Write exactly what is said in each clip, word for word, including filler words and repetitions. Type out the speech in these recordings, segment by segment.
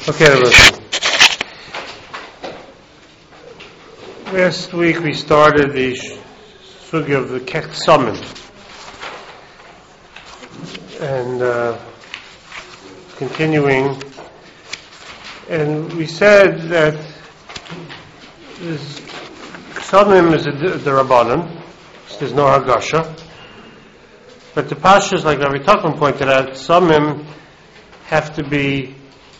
Okay, listen. Last week we started the sugya of the Kechsamim, and uh, continuing, and we said that this Kechsamim is a D'Rabbanan, there's no Hagasha, but the Pashas, like Rabbi Tuchman pointed out, Kechsamim have to be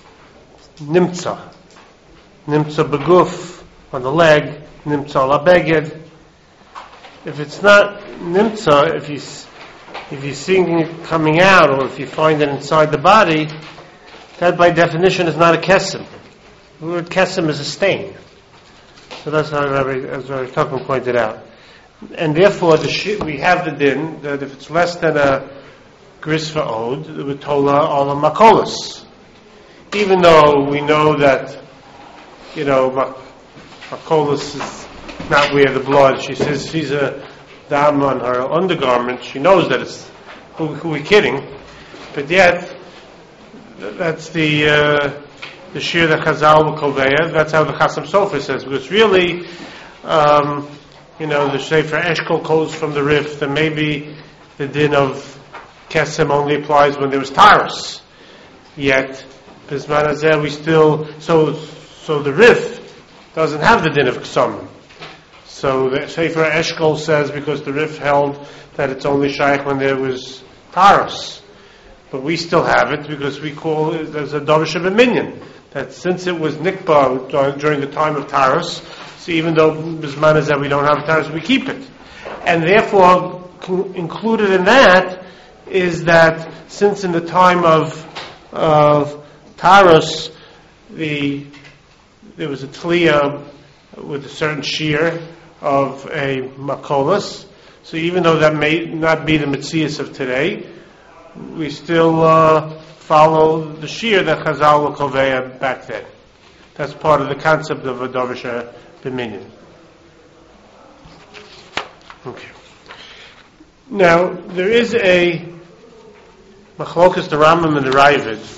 Nimtza, Nimtza beguf, on the leg, Nimtza ala beged. If it's not Nimtza, if you if you're seeing it coming out, or if you find it inside the body, that by definition is not a kesem. The word kesem is a stain. So that's how Rabbi, as Rabbi Tuchman pointed out. And therefore, the sh- we have the din that if it's less than a gris va'od, the tola ala makolos. Even though we know that, you know, makolos is not where the blood. She says she's a dam on her undergarment. She knows that it's who, who we kidding, but yet that's the uh, the shir that Chazal Koveya. That's how the Chasam Sofer says, because really, um, you know, the Sefer Eshkol calls from the Rif that maybe the din of Kesem only applies when there was Taurus. Yet, Bisman Hazeh, we still so so the Rif doesn't have the din of Ksamim. So the Sefer Eshkol says because the Rif held that it's only shaykh when there was Taurus. But we still have it because we call it as a Dovish of a Minyan. That since it was Nikba during the time of Taurus, so even though Bisman Hazeh we don't have Taurus, we keep it. And therefore, included in that is that since in the time of of Taurus, the there was a tliya with a certain shear of a makolas. So even though that may not be the metzias of today, we still uh, follow the shear that Chazal were koveya back then. That's part of the concept of a dovisha b'minyan. Okay. Now there is a machlokas the Rambam and the Raavad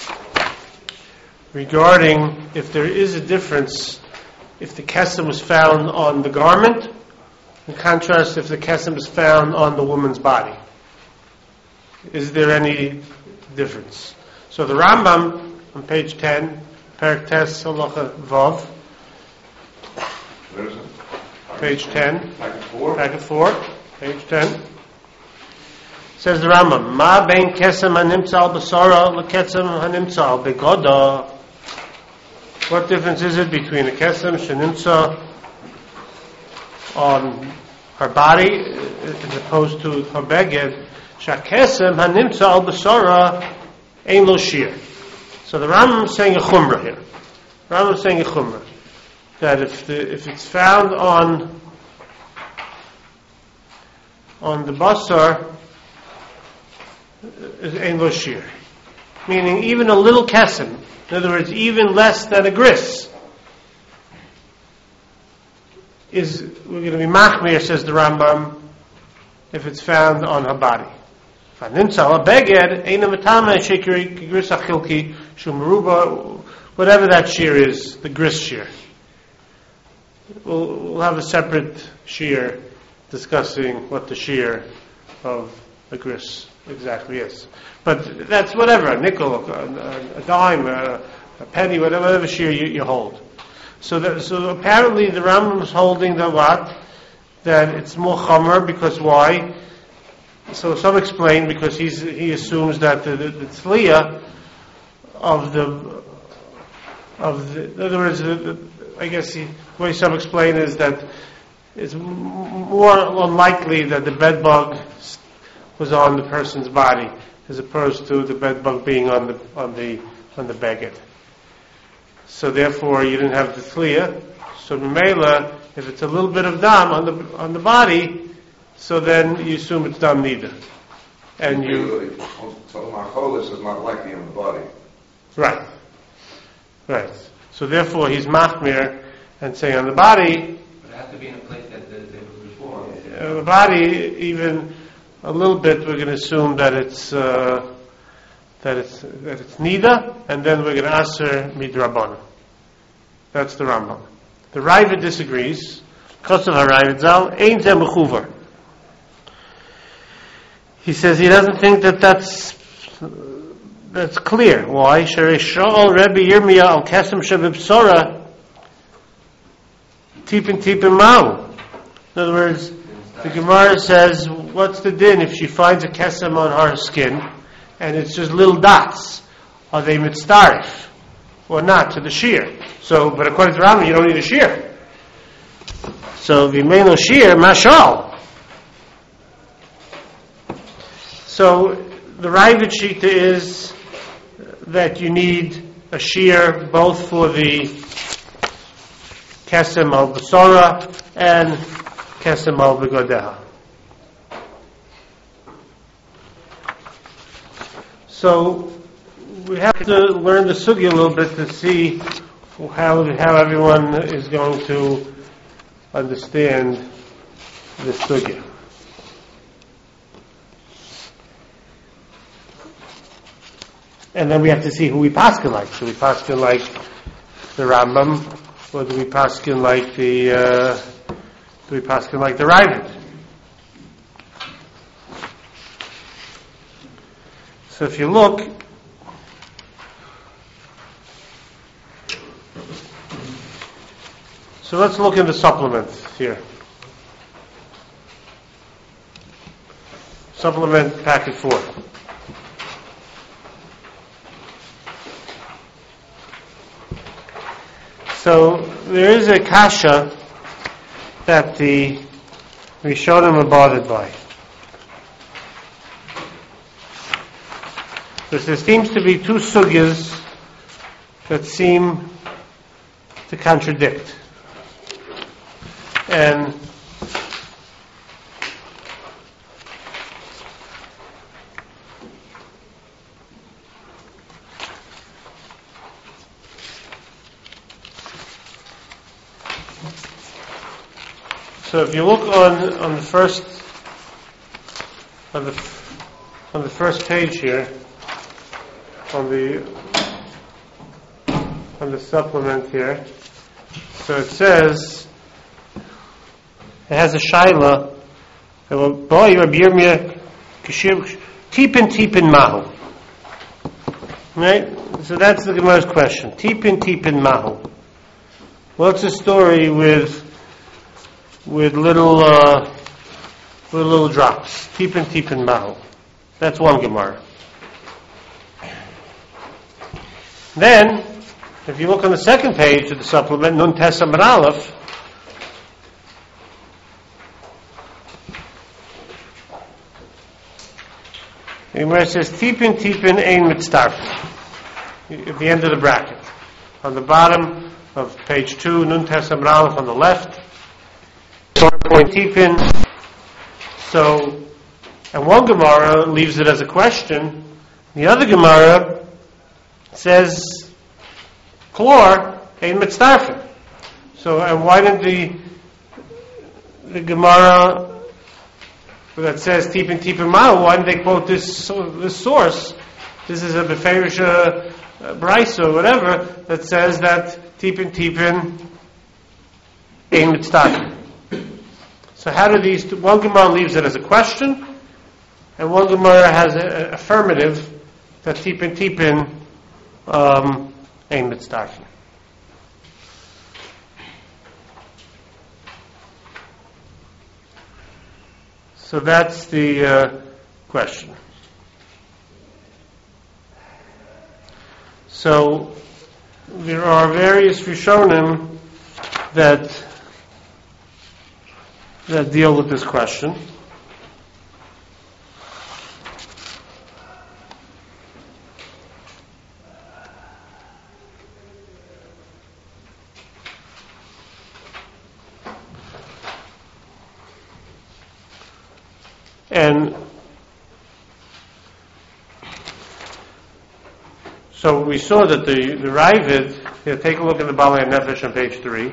regarding if there is a difference if the kesem was found on the garment, in contrast if the kesem is found on the woman's body. Is there any difference? So the Rambam on page ten, Perek Tes Halacha Vav, Where is it? page ten, Packet four. packet four, page ten. Says the Rambam, Ma bein kesem hanimtza al basara lekesem hanimtza al begoda. What difference is it between a kesem shenimtza on her body as opposed to her beged? Shakesem hanimtza al basara ein lo shir. So the Rambam is saying a chumrah here. The Rambam is saying a chumrah that if the, if it's found on on the basar, is ein lo shir, meaning even a little kesem. In other words, even less than a gris is, we're going to be machmir, says the Rambam, if it's found on her body. Whatever that shear is, the gris shear. We'll, we'll have a separate shear discussing what the shear of the gris exactly is. But that's whatever, a nickel, a, a dime, a, a penny, whatever, whatever shear you, you hold. So that, so apparently the Rambam is holding that what? That it's more chomer, because why? So some explain because he's, he assumes that the, the, the tzliya of the, of the, in other words, the, the, I guess he, the way some explain is that it's more unlikely that the bed bug was on the person's body, as opposed to the bed bug being on the on the on the beged. So therefore, you didn't have the tzliya. So Mimela, if it's a little bit of dam on the on the body, so then you assume it's dam neither. And you So makolos is not likely on the body. Right, right. So therefore, he's machmir and saying on the body. But it has to be in a place that that, that was before. Uh, the body, even a little bit, we're going to assume that it's uh, that it's that it's nida, and then we're going to aser midrabanan. That's the Rambam. The Ravid disagrees. Kosav HaRavid Zal ein zeh mechuvar. He says he doesn't think that that's that's clear. Why? Sherei Shaul Rebbe Yirmiyah al Kesem Shebibsora Tipin Tipin Mau. In other words, the Gemara says, what's the din if she finds a kesem on her skin and it's just little dots? Are they mitzdarif or not to the shear? So, but according to Rambam, you don't need a shear. So, v'meino shear, mashal. So, the Ravid Shita is that you need a shear both for the kesem al basora and kesem al begodeha. So we have to learn the sugi a little bit to see how how everyone is going to understand the sugi. And then we have to see who we paskin like. Do we paskin like the Rambam, or do we paskin like the uh, do we paskin like the Ravid? So if you look, so let's look in the supplements here. Supplement packet four. So there is a kasha that the Rishonim are bothered by. Because there seems to be two sugyas that seem to contradict. And so if you look on on the first on the on the first page here, on the on the supplement here, so it says it has a shaila. Boy, Rabbi Yirmiyah tipin tipin mahu. Right. So that's the Gemara's question. Tipin tipin mahu. What's the story with with little uh, with little drops? Tipin tipin mahu. That's one Gemara. Then, if you look on the second page of the supplement, Nun Tes Amud Aleph, the Gemara says Tipin Tipin Ein Mitzdarf at the end of the bracket. On the bottom of page two, Nun Tes Amud Aleph on the left, point Tipin. So, and one Gemara leaves it as a question. The other Gemara says Klor Ein Mitzdarfin. So, and why did the the Gemara that says Tipin Tipin Ma'u, why did they quote this this source? This is a Beferish uh, Brisa or whatever that says that Tipin Tipin Ein Mitzdarfin. So how do these two, one Gemara leaves it as a question, and one Gemara has an affirmative that Tipin Tipin um, Ein Mitzdarfin. So that's the uh, question. So there are various Rishonim that that deal with this question. And so we saw that the, the Ravid, here, take a look at the Balei Nefesh on page three.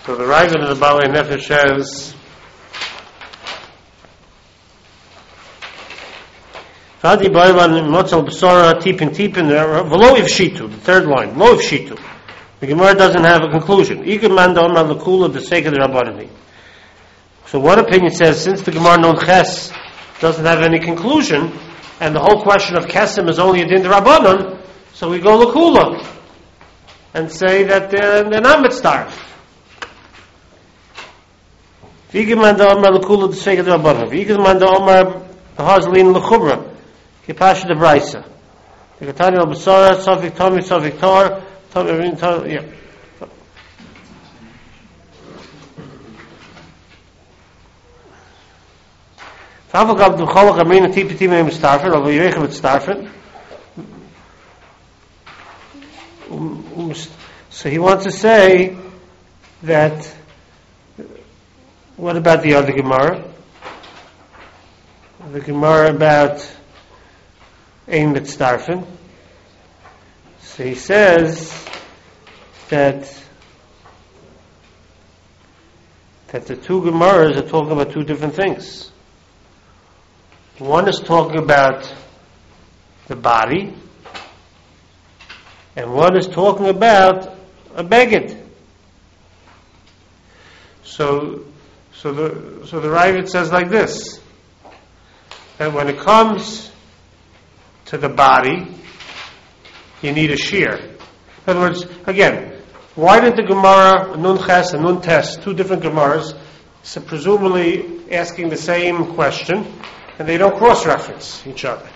So the Ravid in the Balei Nefesh says, Vadi Baivan Motzal Besora Tipin Tipin Velo Ivshitu, the third line, Lo Ivshitu. The Gemara doesn't have a conclusion. Igam Manda Omar Lakula the sake of the Rabbanani. So one opinion says, since the Gemara Non Ches doesn't have any conclusion, and the whole question of Kesem is only a Din Rabbanon, so we go Lakula and say that they're, they're not mitzdarf. Igam Manda Omar Lakula the sake of the Rabbanon. Igam Manda Omar Hazlin Lachubra. Kipasha de Braisa. The Katani al Basara, Sofik Tomi, Sofik Tor, Tomi, Tomi, yeah. Favogab de Cholach Amrina Tipi Tipi Name Starfin, although Yerecha with Starfin. So he wants to say that, what about the other Gemara? The Gemara about Ein Mitzdarfen. So he says that that the two Gemaras are talking about two different things. One is talking about the body, and one is talking about a beged. So, so the so the Ravid says like this: that when it comes to the body, you need a shear. In other words, again, why did the Gemara Nun Ches and Nun Tes, two different Gemaras, so presumably asking the same question, and they don't cross-reference each other?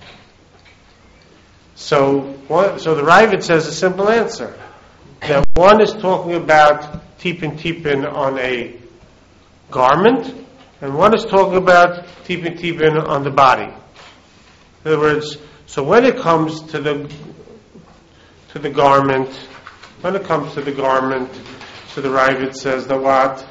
So, one, so the Ravid says a simple answer: that one is talking about tipin tipin on a garment, and one is talking about tipin tipin on the body. In other words, so when it comes to the to the garment, when it comes to the garment, so the Ravid says that what?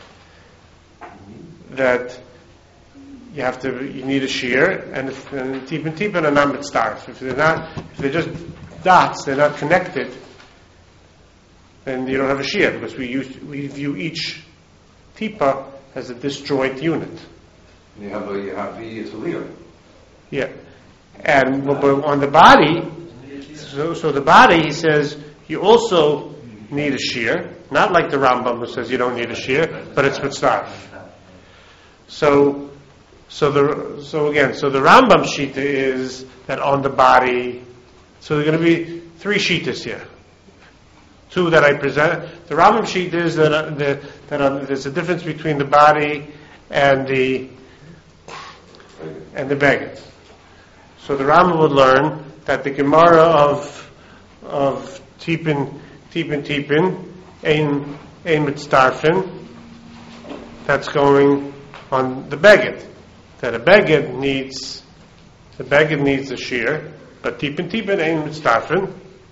That you have to, you need a shear, and if and tipin tipin are not mitzdarf. If they're not, if they're just dots, they're not connected, then you don't have a shear, because we use we view each tipa as a disjoint unit. You have a, you have the Talia. Yeah. And but on the body, so, so the body, he says, you also need a shear, not like the Rambam who says you don't need a shear, but it's mitzdarf. So, so the so again, so the Rambam shita is that on the body. So there are going to be three shitas here. Two that I present. The Rambam shita is that uh, the, that uh, there's a difference between the body and the and the beged. So the Rambam would learn that the Gemara of of tipin tipin tipin ein ein mitzdarfin, that's going on the beged. That a beged needs the beged needs a shear, but tipin tipin ein mitzdarfin.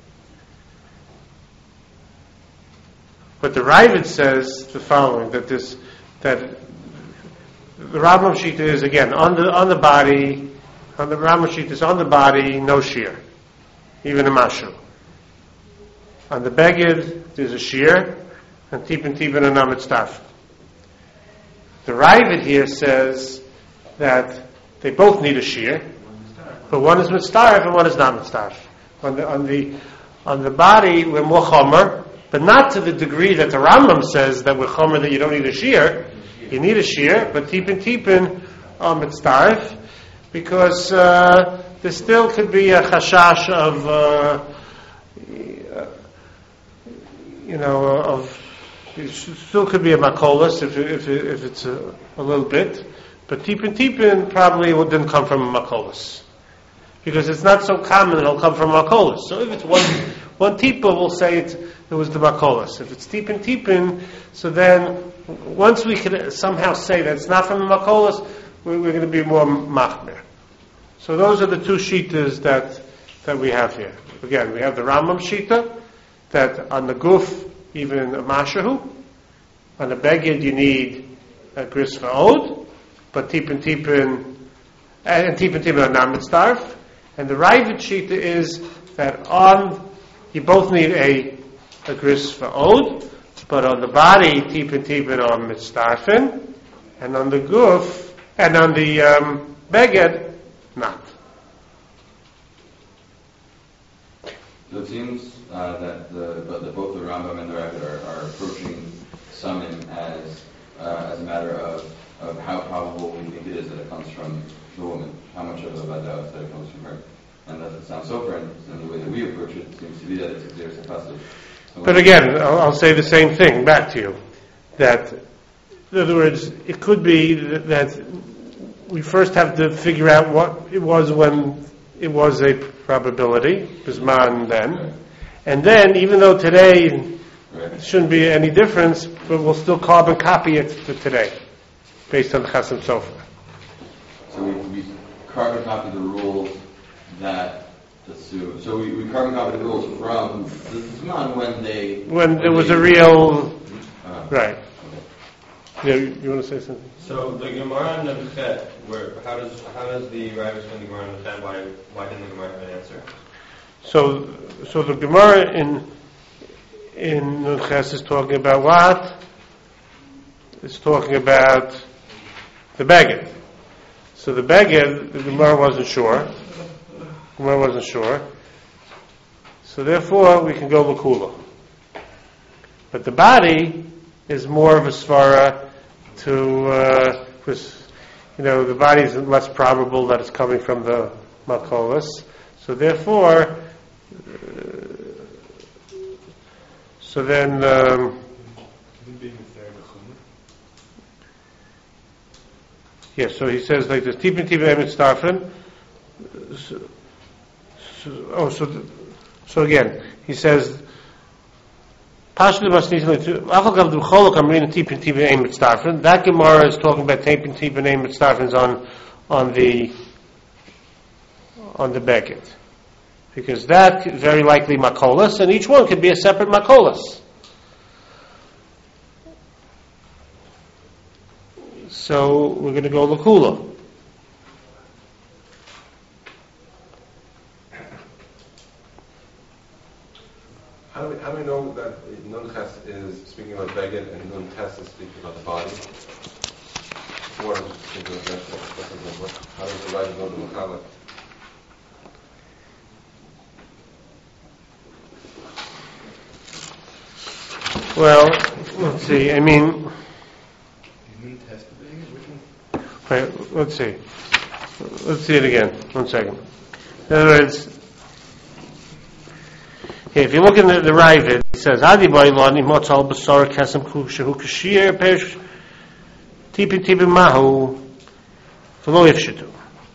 But the Ravid says the following: that this that the Rambam shita is again on the on the body. On the Rambam sheet is on the body, no shear, even a mashu. On the beged, there's a shear, and tipin tipin and mitzdarf. The Ravid here says that they both need a shear, but one is mitzdarf and one is not mitzdarf. On the on the on the body, we're more chomer, but not to the degree that the Rambam says that we're chomer that you don't need a shear. You need a shear, but tipin tipin are mitzdarf. Because uh, there still could be a chashash of, uh, you know, of it still could be a makolas if if if it's a, a little bit, but tipin tipin probably didn't come from a makolas, because it's not so common it'll come from a makolas. So if it's one one tipa, we'll say it it was the makolas. If it's tipin tipin, so then once we can somehow say that it's not from the makolas, we're, we're going to be more machmir. So those are the two shitas that that we have here. Again, we have the Rambam shita that on the guf, even a mashahu. On the beged, you need a gris va'od, but tipin tipin and tipin tipin are not mitzdarf. And the Ravid shita is that on you both need a a gris va'od, but on the body, tipin tipin on mitzdarfin, and on the guf, and on the um, beged, not. So it seems uh, that the, but the, both the Rambam and the Ravid are, are approaching summon as uh, as a matter of, of how probable we think it is that it comes from the woman, how much of a vadaus that it comes from her. And that it sounds so friend, and the way that we approach it seems to be that it's a clear suppository. But again, I'll, I'll say the same thing back to you, that, in other words, it could be that, that we first have to figure out what it was when it was a probability, Bisman then, and then, even though today right. it shouldn't be any difference, but we'll still carbon copy it for today, based on the Chasam Sofer. So we, we carbon copy the rules that assume. So we, we carbon copy the rules from the Zman when they When, when there was they, a real, uh, right. Okay. Yeah, you, you want to say something? So the Gemara in the Chet, where how does how does the Rav explain the Gemara in the Chet? Why why didn't the Gemara have an answer? So, so the Gemara in in Nun Ches is talking about what? It's talking about the Beged. So the Beged, the Gemara wasn't sure. The Gemara wasn't sure. So therefore, we can go Lakula. But the body is more of a svara to, uh, was, you know, the body is less probable that it's coming from the Makolis. So therefore, uh, so then, um, yeah, so he says like this, Tipin Tipin Emet Starfen. So, so, oh, so, th- so again, he says, that Gemara is talking about taping tipin aim mitzdarfins on on the on the Beckett, because that is very likely makolas, and each one could be a separate makolas. So we're going to go lakula. How do we, how do we know that Nun Ches is speaking about Beged and Nun Tes is speaking about the body? Or I'm just thinking of that, what, how does the Rav know the Mechalek? Well, let's see. I mean, wait, let's see. Let's see it again. One second. In other words, okay, if you look in the, the Ravid, it says, "Adi ba'ilani motzal b'sar kesem shehu kashir perish tipi tipi mahu v'lo yifshitu."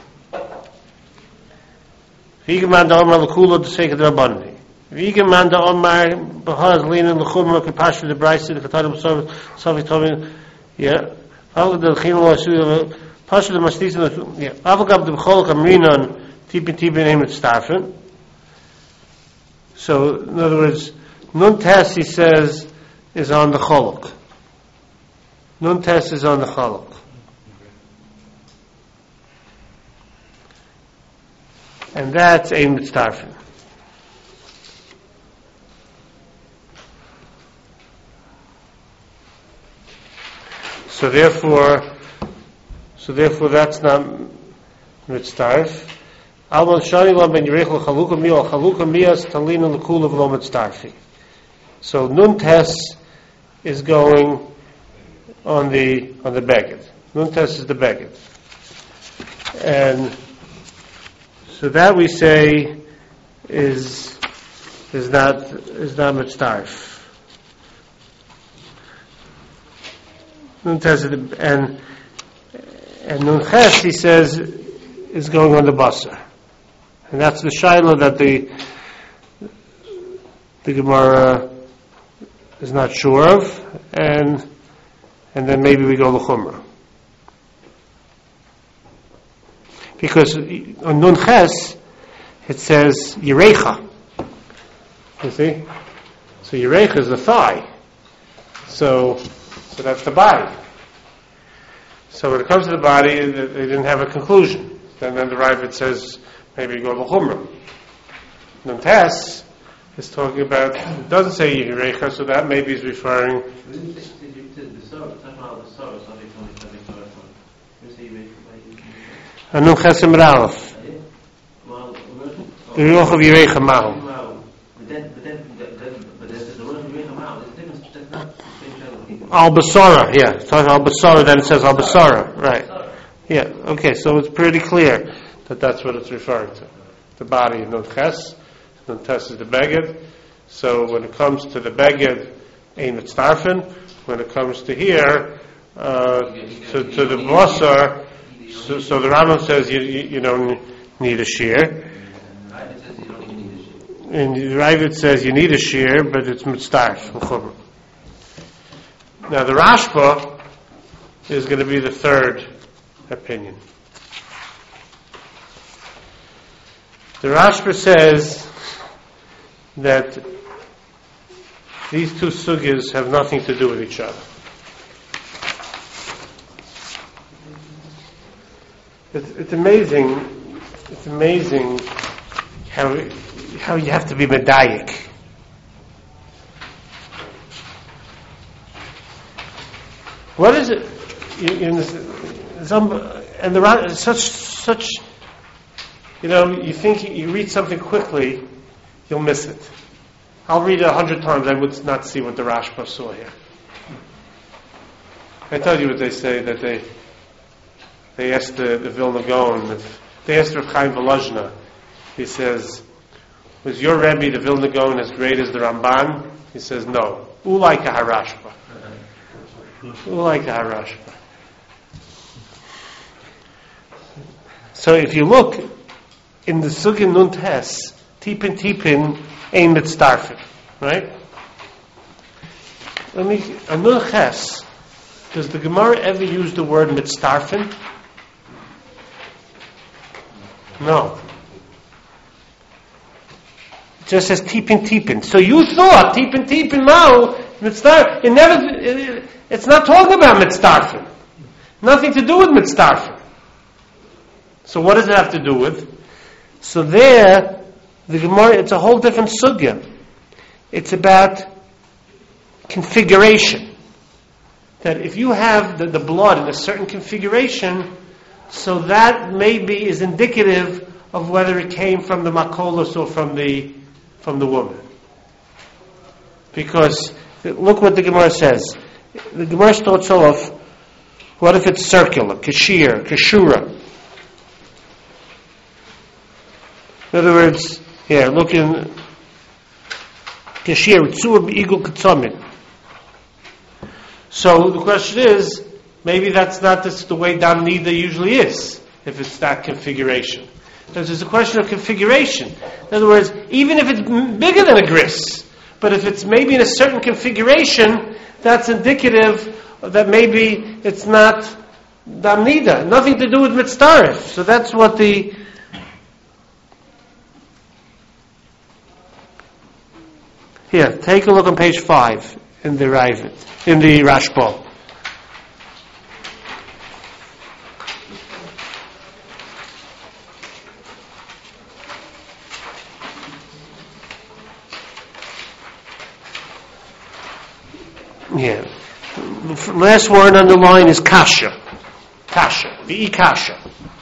V'yigaman da'omar l'kula d'seik d'rabbanni. V'yigaman da'omar b'haz linin l'chumra k'pashtu d'braisi d'katarim savi tovin. Yeah. Avgad d'l'chinu l'asuya pashtu d'mastisa. Yeah. Avgad d'b'chol kamrinan tipi tipi neimet starfen. So, in other words, Nun Tes, he says, is on the Cholok. Nun Tes is on the Cholok. And that's Ein Mitzdarfin. So therefore, so therefore that's not Mitzdarf. Alman Shani Lam Ben Yerechel Chaluka Miyal Chaluka Miyas Talina L'Kula V'Lo Mitzdarfi. So Nun Tes is going on the on the Beged. Nun Tes is the Beged, and so that we say is is not is not Mitzdarf. Nun Tes is the, and and Nun Ches, he says, is going on the Basar. And that's the Shiloh that the the Gemara is not sure of, and and then maybe we go to Chumrah. Because on Nun Ches, it says Yerecha. You see? So Yerecha is the thigh. So, so that's the body. So when it comes to the body, they didn't have a conclusion. Then, then the Ravid says, maybe you go to Chumrah. Nun Tes is talking about, it doesn't say Yirecha, so that maybe is referring. Anum Chesem Ralph. The Ruach of Yirecha Mahu. Al Basara, yeah. It's talking Al Basara, then it says Al Basara, right. Yeah, okay, so it's pretty clear that that's what it's referring to. The body of Nun Ches. Nun Tes is the Beged. So when it comes to the Beged, Ein Mitzdarfen. When it comes to here, uh, to, to the Basar, so, so the Rambam says you, you, you don't need a shear. And the Ravid says you need a shear, but it's Mitzdarf. Now the Rashba is going to be the third opinion. The Rashba says that these two sugyas have nothing to do with each other. It's, it's amazing. It's amazing how how you have to be medayik. What is it? You, you, some, and the such such. You know, you think you read something quickly, you'll miss it. I'll read it a hundred times, I would not see what the Rashba saw here. I tell you what they say, that they they asked the, the Vilna Gaon, if, they asked Rav Chaim Volozhina, he says, was your Rebbe, the Vilna Gaon, as great as the Ramban? He says, no. Ulaika HaRashba. Ulaika HaRashba. So if you look in the Sugin Nun Tes, Tipin Tipin Ein Mitzdarfen, right? Let me, a Nun Ches, does the Gemara ever use the word Mitzdarfen? No. It just says Tipin Tipin. So you thought Tipin Tipin Mao Mitzdarfen. It never. It, it's not talking about Mitzdarfen. Nothing to do with Mitzdarfen. So what does it have to do with? So there, the Gemara, it's a whole different sugya. It's about configuration. That if you have the, the blood in a certain configuration, so that maybe is indicative of whether it came from the makolos or from the from the woman. Because look what the Gemara says. The Gemara starts off, what if it's circular, kashir, kashura? In other words, here, look in Kashir, Tzur Be'igul Ketzomin. So the question is, maybe that's not this, the way Dam Nida usually is, if it's that configuration. Because there's a question of configuration. In other words, even if it's bigger than a gris, but if it's maybe in a certain configuration, that's indicative that maybe it's not Dam Nida, nothing to do with Mitzdaref. So that's what the Here, take a look on page five in the Ravid, in the Rashba. Yeah. The last word on the line is kasha. Kasha. The kasha.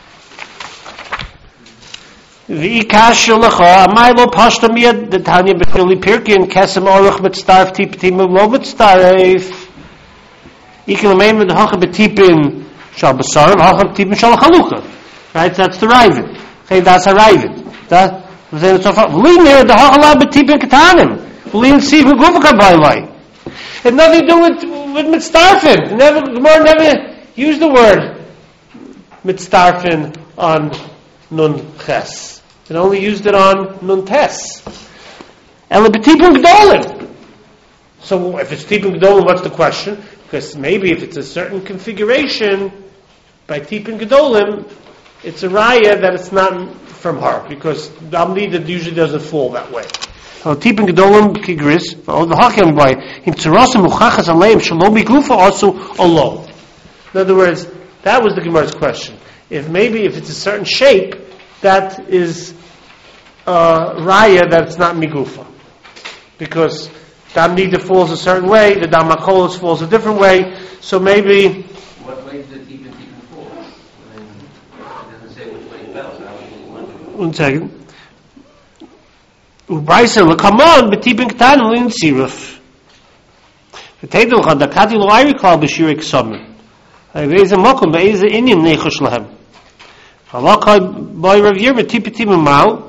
The kasha lecha. Amay lo pashta miyad the Tanya b'chili pirkin kesem oruch mitzdarf tipitim lo mitzdarf. Ikel ameim with the hacha betipin shal basarim hacha betipin shal chalucha. Right? That's the Ravid. Okay, that's a Ravid. That then it's so far. V'li near the hacha la betipin ketanim. V'li in sivu guvaka baylai. It had nothing to do with, with mitzdarfin. Never, Gemara never used the word mitzdarfin on nun ches. It only used it on nun tes. Ela b'tipun gdolim. So if it's tipun gdolim, what's the question? Because maybe if it's a certain configuration, by tipun gdolim, it's a raya that it's not from her, because Amni that usually doesn't fall that way. So tipin gedolim kigris, or the hakim by him tzarasim uchachas aleim shalom bigufa also alone. In other words, that was the Gemara's question. If maybe if it's a certain shape, that is uh, raya that's not migufa. because Dam Nida falls a certain way, the Dam Makolos falls a different way, so maybe... What way did the Tipin Tipin fall? I mean, it doesn't say which way it fell. So how would you wonder? One second. Ubraisa l'kamon b'tipin k'tanim l'intziruf. V'teidel chad dakati lo'ayri klal b'shirei k'samim. V'eze mokum b'eze inyan nechosh lahem. Halakai b'ay Rav Yir b'tipin tipin ma'u.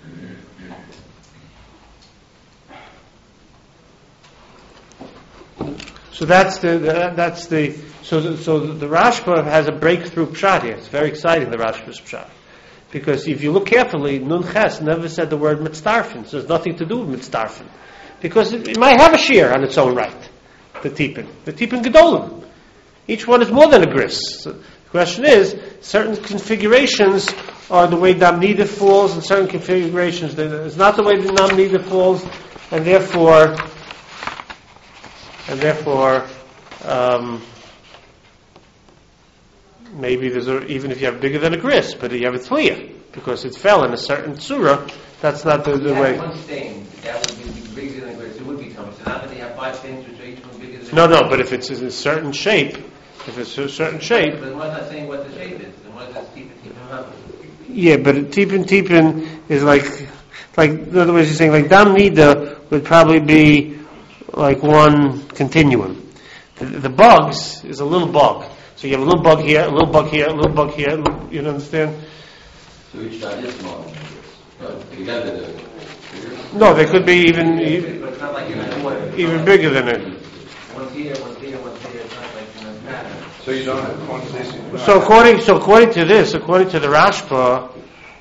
So that's the, the that's the so the, so the, the Rashba has a breakthrough pshat here. It's very exciting, the Rashba's pshat, because if you look carefully, Nun Ches never said the word mitzdarfin. So there's nothing to do with mitzdarfin, because it, it might have a shear on its own right. The tipin, the tipin gedolim, each one is more than a gris. So the question is, certain configurations are the way Dam Nida falls, and certain configurations it's not the way the Dam Nida falls, and therefore. And therefore, um, maybe there's a, even if you have bigger than a gris, but you have a tliya, because it fell in a certain surah, that's not the, the way. One stain, that would be bigger than a gris, it would be tummy. So now that you have five stains which are each one bigger than No, no, but if it's in a certain shape, if it's a certain shape. But one's not saying what the shape is, and one's just keep it, keep it up. Yeah, but tipin tipin is like, like, in other words, you're saying like Dam Nida would probably be like one continuum. The, the bugs is a little bug. So you have a little bug here, a little bug here, a little bug here. You understand? So each shot is smaller than this, but together they're bigger. No, they could be even even, But it's not like you're not doing even bigger than it. One's here, one's here, one's here. It's not like you know, matter. So you don't have quantization. So according so according to this, according to the Rashba,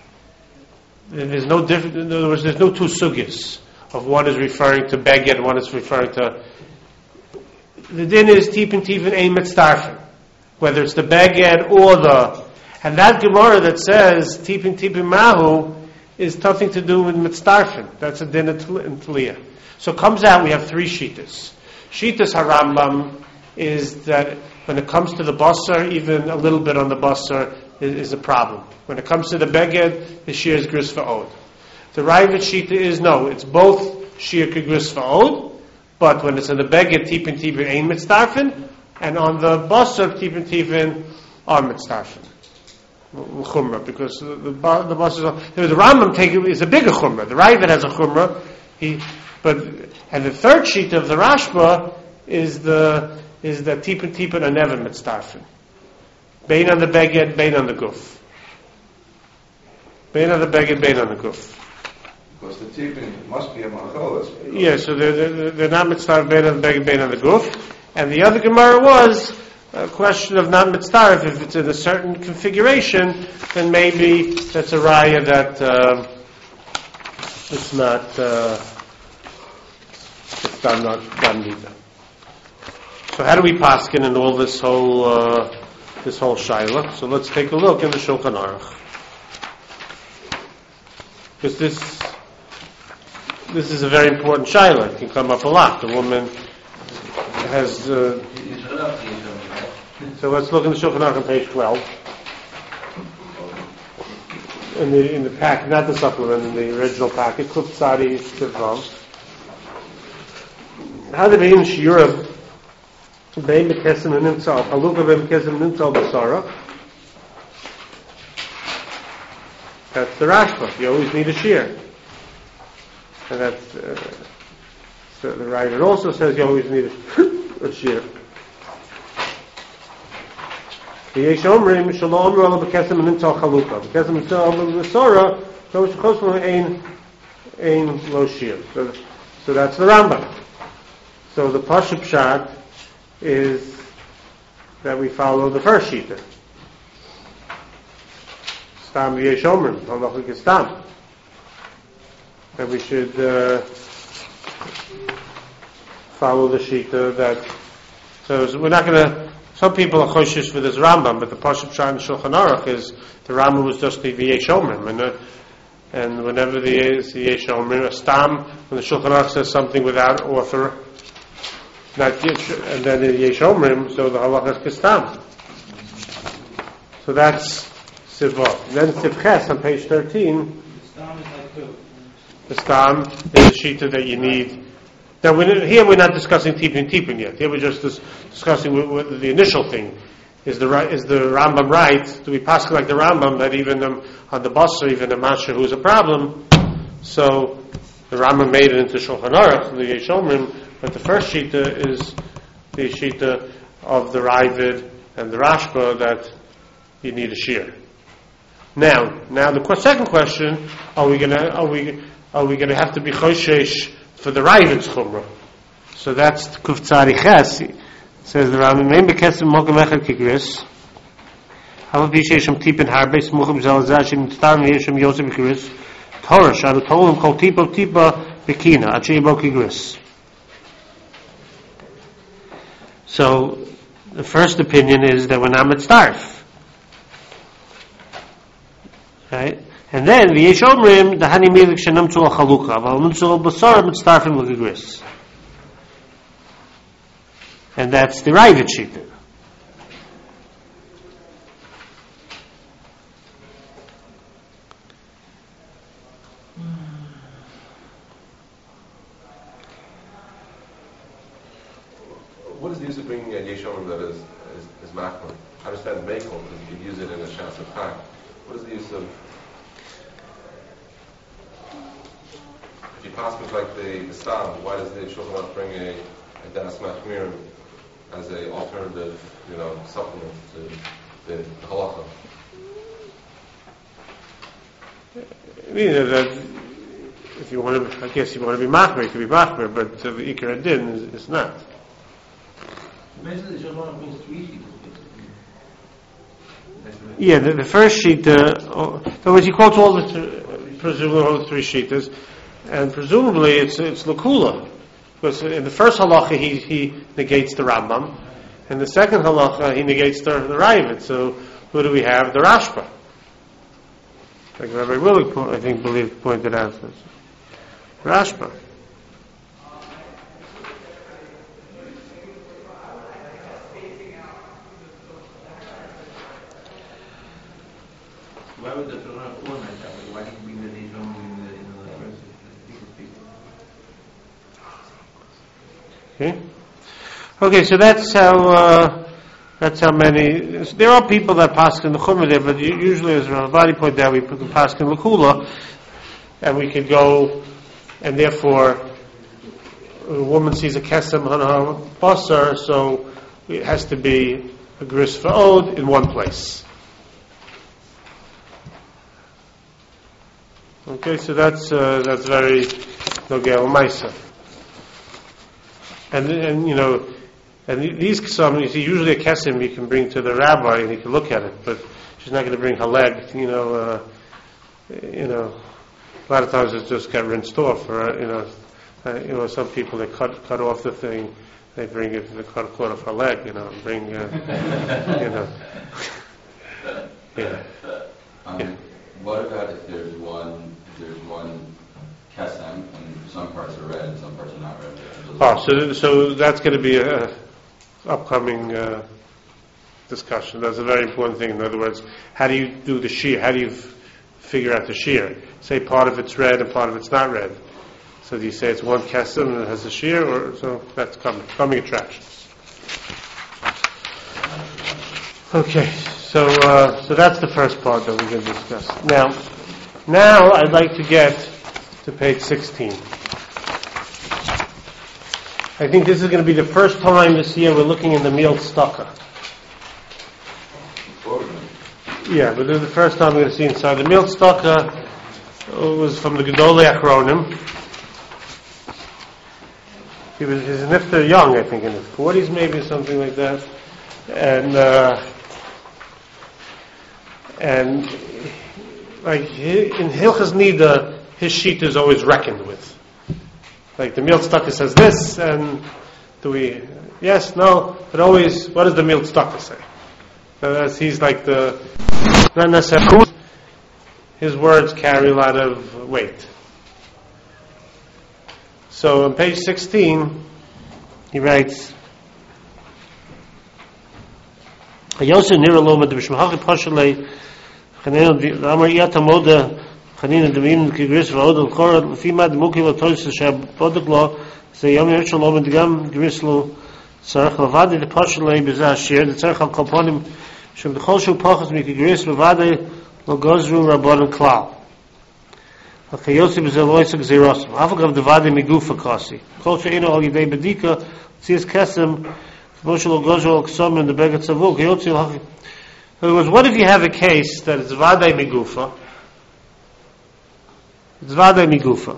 there's no different. In other words, there's no two sugis of one is referring to beged and one is referring to. The din is tipin tipin ein mitzdarfin, whether it's the beged or the, and that Gemara that says tipin tipin mahu is nothing to do with mitzdarfin. That's a din in Tliya. So it comes out we have three shitas. Shitas Harambam is that when it comes to the basar, even a little bit on the basar is, is a problem. When it comes to the beged, the shear is gris va'od. The Ravid Shita is no, it's both sheer kegris va'od, but when it's in the beged, tipin tipin ein mitzdarfin, and on the basar, tipin tipin are mitzdarfin. Chumrah, because the the, the basar, the Rambam take it is a bigger chumrah. The Ravid has a chumrah, he, but and the third sheet of the Rashba is the is that tipin tipin are never mitzdarfin. Bein on the beged, bein on the guf. Bein on the beged, bein on the guf. Because the tipin must be a macholas. Yeah, so they're, they're, they're not mitzvah bein on the beged, bein on the guf. And the other Gemara was a question of not mitzvah. If it's in a certain configuration, then maybe that's a raya that uh, it's not uh, it's done not done neither. So how do we paskin in all this whole uh, this whole shaila? So let's take a look in the Shulchan Aruch, because this. This is a very important shaila. It can come up a lot. The woman has. Uh, so let's look in the Shulchan Aruch on page twelve. In the in the pack, not the supplement, in the original packet, Kuf Tzadi Tivram. How did he in Shiura Bein Bekesim and Nimtzal Haluka Bein Bekesim Nimtzal Basara? That's the Rashba. You always need a shear. And that's, uh, so the writer also says you always need a, a shear. V'yesh omrim shalom rola b'kesem nimtzal chaluka. B'kesem nimtzal b'sora, so it's chosmo ein, ein lo shear. So, so that's the Rambam. So the Pashup Pshat is that we follow the first shita. Stam v'yesh omrim, halacha stam. That we should uh, follow the shita that. So we're not going to. Some people are choshish for this Rambam, but the Pashup Pshat in Shulchan Aruch is the Rambam was just the V'yesh Omrim, and uh, and whenever the V'yesh Omrim, a stam, when the Shulchan Aruch says something without author, not yet, and then the V'yesh Omrim, so the halacha is kestam. So that's Sivot. Then Sivches on page thirteen. The stam is like two. The stam is a shita that you need Now, we're, here we're not discussing Tipin Tipin yet. Here we're just dis- discussing what, what the initial thing. Is the right, is the Rambam right? Do we pass like the Rambam that even um, on the bus or even a masha who's a problem? So the Rambam made it into Shulchan Aruch, the Yesh Omrim, but the first shita is the shita of the Ravid and the Rashba that you need a shear. Now, now the qu- second question: Are we gonna are we are we gonna have to be choshesh for the Ravid's chumrah? So that's Kuf Tzari Ches. Says the Rambam, "Mein bekesim mokem echad kigris. Halav b'yishayisham tipin harbei smuchim zalazashim t'tam yisham yosef kigris. Torah shadu tolim kol tipa tipa bekina achiybo kigris." So the first opinion is that we're not mitzdarf, right? And then v'yesh omrim dahani milik shenam tzul chaluka, aval mitzul basar mitzdarfim l'kigris. And that's the Ravid Shita. What is the use of bringing a Yesh Omrim that is, is, is Machman? I understand Mekel, because you could use it in a Shas of Chag. What is the use of... If you pass with like the, the Sam, why does the Shulchan Aruch bring a, a Das Machmirim as an alternative, you know, supplement to the, the halacha? I mean, that if you want to, I guess you want to be machmer, you can be machmer, but uh, the ikar adin is, is not. Basically, the Shulchan brings three sheets. Yeah, the, the first sheet, uh, oh, so as he quotes all the, th- presumably all the three sheetas, and presumably it's it's lakula. Because in the first halacha he, he negates the Rambam, and the second halacha he negates the, the Ravid. So who do we have? The Rashba. Like Rabbi Willig, po- I think, believed pointed out. Rashba. Why would the Shulchan organize that? Why didn't we bring the Yesh Omrim in the in the rest of the people? Okay. Okay, so that's how uh, that's how many. There are people that pass in the Chumrah there, but usually, as Ravadi pointed out, we put the pass in Lakula, and we could go, and therefore, a woman sees a kesem on her basar, so it has to be a gris fa'od in one place. Okay, so that's uh, that's very nogel ma'isa. And, and you know, and these kesem, you see, usually a kesem you can bring to the rabbi and he can look at it, but she's not going to bring her leg. You know, uh, you know, a lot of times it's just got rinsed off. Or you know, uh, you know, some people they cut cut off the thing, they bring it, they cut a cord off her leg. You know, and bring, uh, you know, yeah. Um, Yeah. What about if there's one, if there's one kesem and some parts are red and some parts are not red? Oh, so so that's going to be a upcoming uh, discussion. That's a very important thing. In other words, how do you do the shear? How do you f- figure out the shear? Say part of it's red and part of it's not red. So do you say it's one kesem and it has a shear, or so that's coming coming attraction. Okay, so uh, so that's the first part that we're going to discuss. Now, now I'd like to get to page sixteen. I think this is going to be the first time this year we're looking in the Milt Stucker. Yeah, but this is the first time we're going to see inside. The Milt Stucker was from the Gedolei Achronim. He was his nifter young, I think, in his forties, maybe something like that, and uh, and like in Hilchas Nida, his sheet is always reckoned with. Like the Milt Stucker says this, and do we, yes, no, but always, what does the Milt Stucker say? Uh, he's like the, not necessarily, his words carry a lot of weight. So on page sixteen, he writes, Yosef nira loma de b'shmachachi pashalei, chanenu d'amar yata moda, Chanina Devim Kigris V'od Al Chor Lefi Mad Muki Lo Tois Shab Bodek Lo זה יום יום שלום וגם גריס לו צריך לבד לפשט להם בזה השיר, זה צריך על קלפונים שבכל שהוא פוחס מכגריס לבד לא גוזרו רבון כלל. וכי יוצא בזה לא יצא גזירוסם. אף אגב דבד מגוף הקוסי. כל שאינו על ידי בדיקה, ציס קסם, כמו שלא גוזרו על קסום in the beggar tzavur, כי יוצא לך. In other words, what if you have a case that is vadai migufa? It's vadai migufa.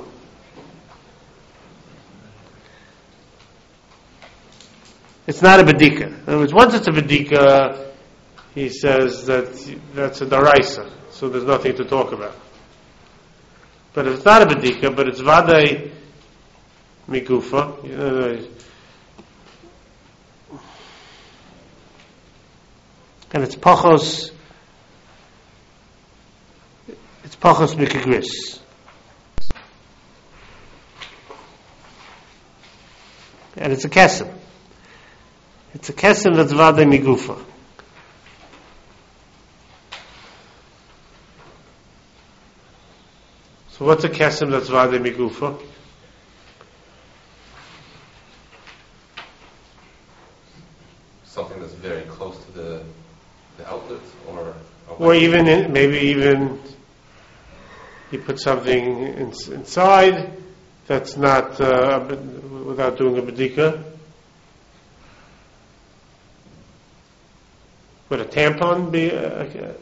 It's not a bedika. In other words, once it's a bedika, he says that that's a daraisa, so there's nothing to talk about. But if it's not a bedika, but it's vadai migufa, you know, and it's pachos, it's pachos mikigris. And it's a kesem. It's a kesem that's vadai migufa. So what's a kesem that's vadai migufa? Something that's very close to the the outlet, or Or even in, maybe even you put something in, inside that's not uh, without doing a bedika. Would a tampon be? Uh, uh,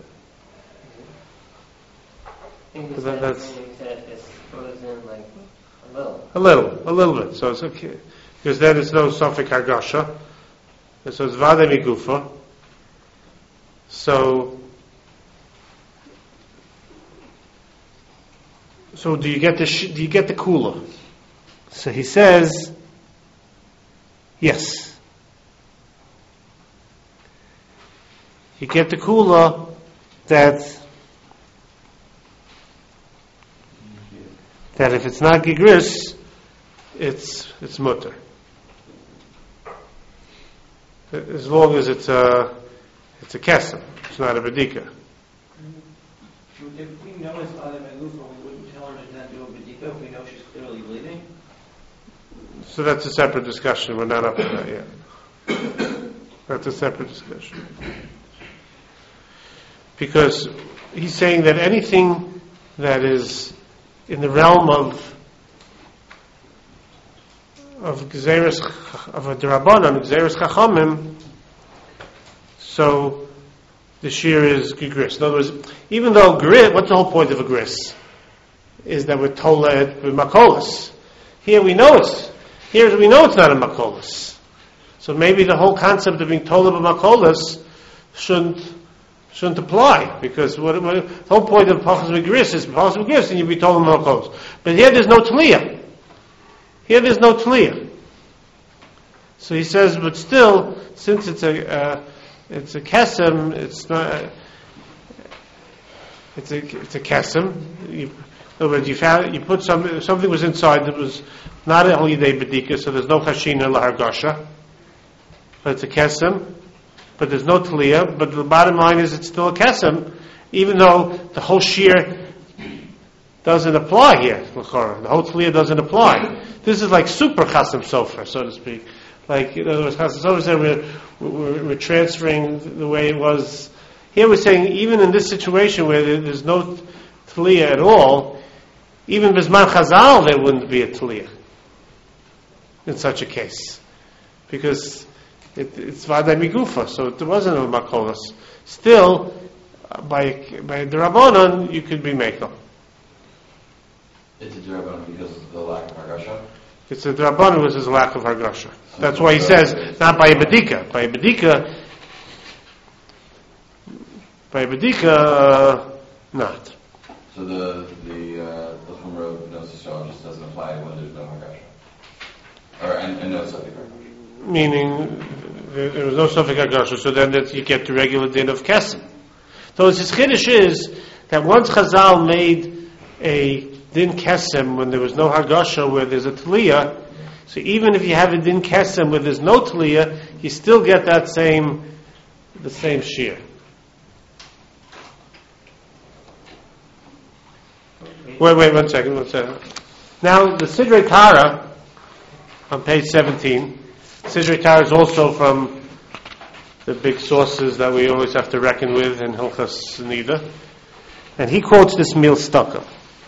I think But the that- that's- thing that it goes in like a little. a little, a little bit. So it's okay because then it's no safek hargasha. So it's vade migufa. So, so do you get the sh- do you get the kula? So he says, yes. You get the kula that that if it's not gigris, it's it's mutter. As long as it's a it's a kesem, it's not a bedika. If we know it's Father Megufa, we wouldn't tell her to not do a bedika if we know she's clearly bleeding? So that's a separate discussion. We're not up to that yet. That's a separate discussion. Because he's saying that anything that is in the realm of of Gzeres, of a Derabanan, Gzeres Chachamim, so the shear is gris. In other words, even though gris, what's the whole point of a gris? Is that we're told it with makolas. Here we know it's, here we know it's not a makolas. So maybe the whole concept of being told of a makolas shouldn't, shouldn't apply, because what, what, the whole point of pachas gris is pachas gris, and you'd be told of makolas. But here there's no tliyah. Here there's no tliyah. So he says, but still, since it's a uh, it's a kesem, it's not. It's a it's a kesem. You, in other words, you found you put some something was inside that was not only day bedika, so there's no chashina lahargasha, but it's a kesem. But there's no tliyah. But the bottom line is, it's still a kesem, even though the whole shear doesn't apply here. The whole tliyah doesn't apply. This is like super chasam sofer, so to speak. Like, in other words, chasam sofer said we're, we're, we're transferring the way it was. Here we're saying, even in this situation where there's no tliyah at all, even bisman chazal there wouldn't be a tliyah in such a case, because it, it's vadai migufa, so it wasn't a makolas. Still, by by the Rabbanon, you could be mekel. It's a Duraban because of the lack of Hargasha. It's a Rabbanon, which is a lack of hargasha. That's why he says, not by a bedika. By a bedika, by a bedika, uh, not. So the the uh, the Chumra no Sisrael just doesn't apply when there's no Hargasha, or and, and no Suffolk Hargasha. Meaning, there, there was no Suffolk hargasha, so then that you get the regular din of kesem. So his chiddush is that once Chazal made a din kesem when there was no hargasha, where there's a tliyah, so even if you have a din kesem where there's no tliyah, you still get that same, the same shear. Wait, wait, one second, one second. Now, the Sidrei Tara on page seventeen. Sidrei Torah is also from the big sources that we always have to reckon with in Hilchas Nida. And he quotes this Mil Staka.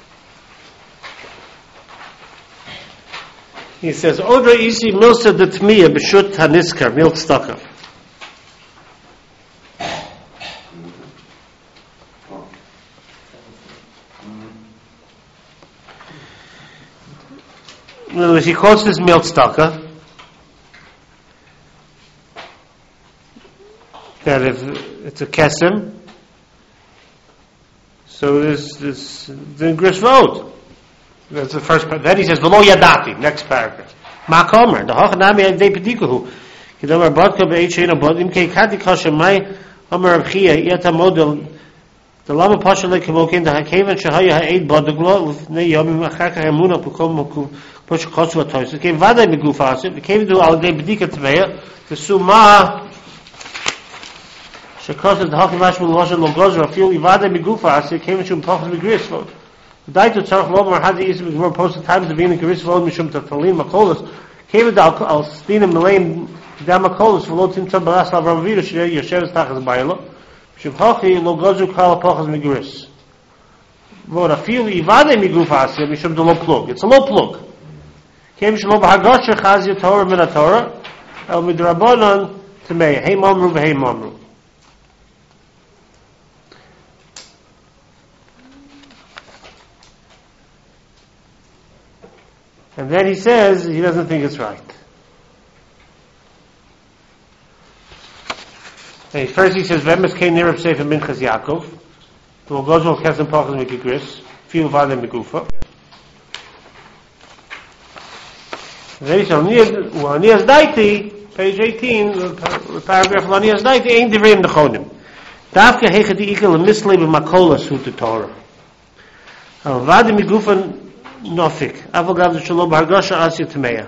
He says, Odra isi milsa detmiya b'shut haniskar, Mil Staka. In other words, he quotes this Mil Staka, that if it's a kesem, so there's this the Gris Road. That's the first part. Then he says, V'lo yadati, next paragraph. Ma komer, the hochanami ad depedikuhu. Kidom arbadka be'et shein abod, im kei kati kashem mai, omer abchia, yata model, the lama pasha le kemokin, the hakevan shahaya ha'ed bod, the glo, ne yomim achaka hamuna, pukom mokum, push kosu atois. It came vada megufa asit, it came to al depedika tveya, the suma, shekosat the hakivash mulosha lo gozer, a few ivada megufa asit, came to pachas megris. Daito tzarch lomar hadi is more posted times of being a geris v'od mishum tefalin makolos came to al stina melaim dam makolos v'lo tim tzar balas avram avinu shnei yoshev tachas baylo mishum hachi lo gozu kal pachas megeris v'od afil ivade migufa asya mishum de lo plug. It's a low plug. Came shlo b'hagosha chazia Torah min Torah el midrabanan tamei hey mamru v'hey mamru. And then he says he doesn't think it's right. And first he says, "Vemes came near Sefer Minchas Yaakov. The Logozol Kesem Pachas Mikigris, Fil Vadem Migufa." And then he says, "Lanias Daiti, page eighteen, the paragraph Lanias Daiti ain't Divrim Nechonim. Davke Hechadi Ikel Mislei B'Makolas Hu Torah. Al Vadem Migufa." Nofik. Avogav Shalom Hargasha Asya Tameya.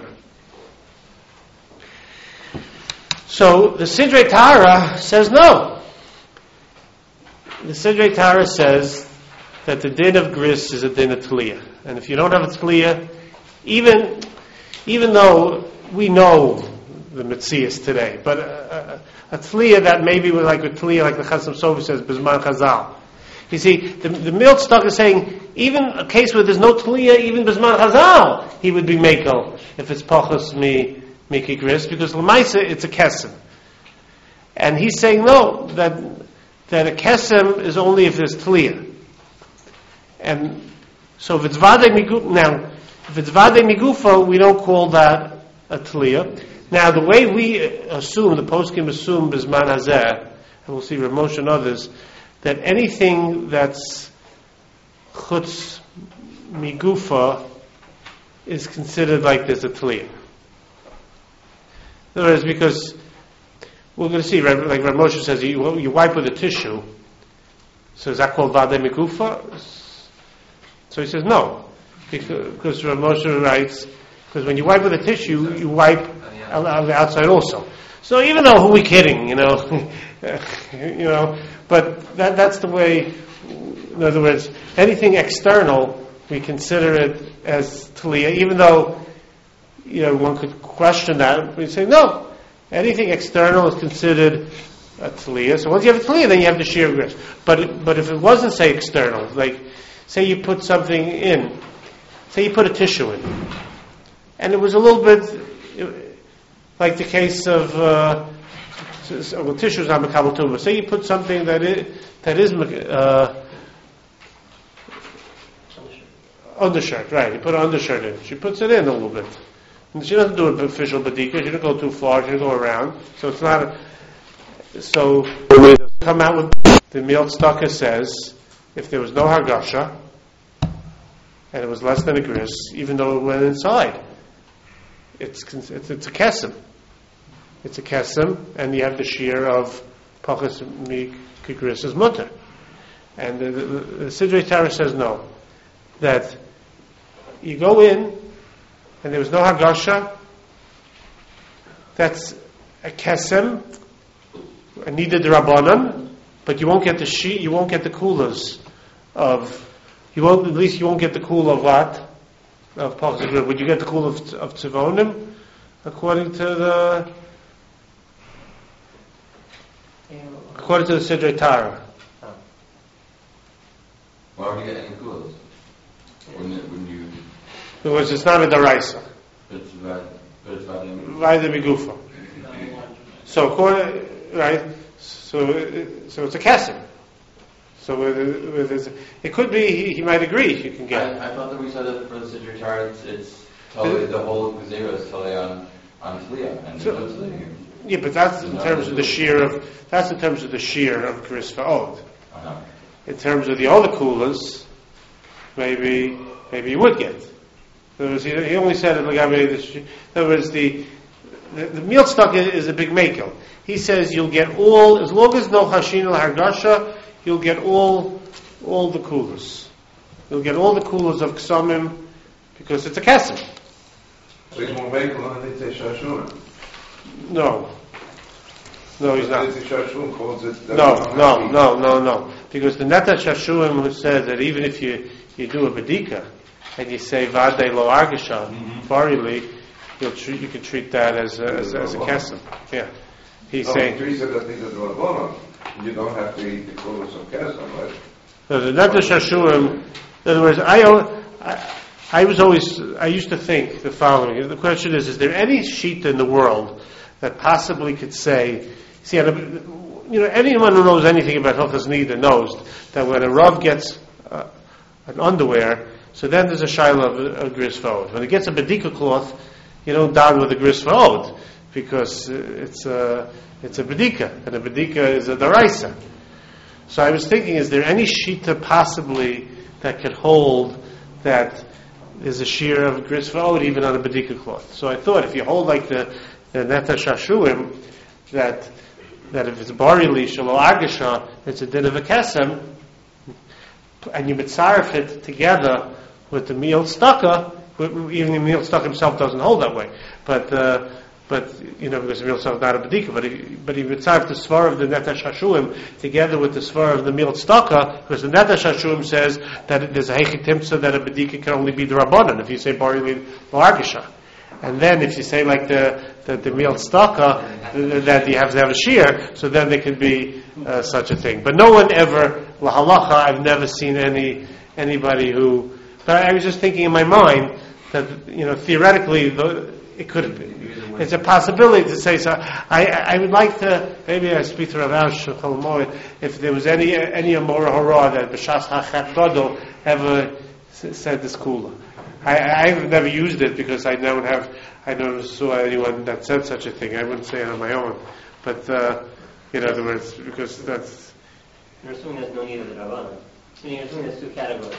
So the Sidrei Torah says no. The Sidrei Torah says that the din of gris is a din of tliyah, and if you don't have a tliyah, even even though we know the Metzias today, but a, a, a tliyah that maybe was like a tliyah, like the Chasam Sofer says, Bizman Chazal. You see, the, the Mil Staka is saying, even a case where there's no Tliyah, even Bizman Chazal, he would be Mekel, if it's Pachas mi Miki Gris, because Lamaisa, it's a Kesem. And he's saying, no, that that a Kesem is only if there's Tliyah. And so if it's Vade Migufa, now, if it's Vade Migufa, we don't call that a Tliyah. Now, the way we assume, the poskim assume Bizman Hazeh, and we'll see Rav Moshe and others, that anything that's chutz migufa is considered like there's a tliyah. In other words, because we're going to see, like Rav Moshe says, you, you wipe with a tissue. So is that called vade migufa? So he says no, because Rav Moshe writes, because when you wipe with a tissue, you wipe on the outside also. So even though, who are we kidding, you know, you know, but that, that's the way, in other words, anything external, we consider it as tliyah, even though, you know, one could question that, we say, no, anything external is considered a tliyah. So once you have a tliyah, then you have the sheer gris. But, but if it wasn't, say, external, like, say you put something in, say you put a tissue in, and it was a little bit, like the case of, uh, well, tissue is not makabel too, but say you put something that is, that is uh, undershirt, right? You put an undershirt in. She puts it in a little bit. And she doesn't do an official badika. She doesn't go too far. She doesn't go around. So it's not. A, so we come out with the Mil Staka says if there was no hargasha and it was less than a gris, even though it went inside, it's it's, it's a kesem. It's a kesem, and you have the shear of pachas mikigris as mutter. And the, the, the Sidrei Torah says no, that you go in and there was no hagasha. That's a kesem, and neither the rabbanan, but you won't get the she, you won't get the kulas of, you won't at least you won't get the kula of what of pachas. Would you get the kula of, of tzivonim? according to the according to the Sidrei Tara. Why would you get any kulas? When, it- when you, In other words, it's not a daraisa. but it's about, but it's about them. By the migufa. So, according, right? So, it- so it's a kesem. So, with, with his, it could be he, he might agree. You can get. I, I thought that we said that for the Siddur chart, it's, it's totally, the whole Gezerah is totally on, on Tliya, and So- there's no Tliya here. Yeah, but that's in terms of the shear of that's in terms of the shear of Gris Va'od. Uh-huh. In terms of the other kulas, maybe maybe you would get. In other words, he, he only said it like I mean. In other words, the the, the meal stock is, is a big makel. He says you'll get all as long as no hashin al hargasha, you'll get all all the kulas. You'll get all the kulas of ksamim because it's a kesem. So he's more makel than Nitzei Shashun. No, no, he's not. Nitzei Shashun calls it. No, no, no, no, no. Because the Neta Shashuim who says that even if you, you do a bedika and you say Vadei lo argisha, varily, you'll treat, you can treat that as a, as, as a kesem. Yeah. He's No, saying, Teresa doesn't need the Rabbanon. You don't have to eat the kulas of Kesem, right? no, the Neta Shashuim, in other words, I, al- I, I was always, I used to think the following. The question is, is there any sheet in the world that possibly could say, see, you know, anyone who knows anything about Hilchos Nida knows that when a Rav gets uh, an underwear, so then there's a shaila of a gris va'od. When it gets a bedika cloth, you don't don with a gris va'od because uh, it's a it's a bedika, and a bedika is a daraisa. So I was thinking, is there any shita possibly that could hold that there's a shear of gris va'od even on a bedika cloth? So I thought if you hold like the the Neta Shashuim, that that if it's barili shelo agisha, it's a din of a kesem, and you mitzaref it together with the meal staka. Even the meal staka himself doesn't hold that way, but uh, but you know because the meal staka is not a bedika, but he, but he mitzaref the svar of the Neta Shashuim together with the svar of the meal staka, because the Neta Shashuim says that there's a heichit timsa that a bedika can only be the rabbanon if you say barili lo agisha. And then if you say like the the, the meal staka, that you have to have a shear, so then there could be uh, such a thing. But no one ever, lahalacha, I've never seen any anybody who, but I was just thinking in my mind that, you know, theoretically, the, it could be. It's a possibility to say so. I I would like to, maybe I speak to Rav Ash, if there was any any Amora Hora that B'Shas HaChat Gadol ever said this kula. I, I've never used it because I don't have, I never saw anyone that said such a thing. I wouldn't say it on my own. But, uh, in other words, because that's... You're assuming there's no need of the Rabbanon. Meaning you're assuming there's two categories.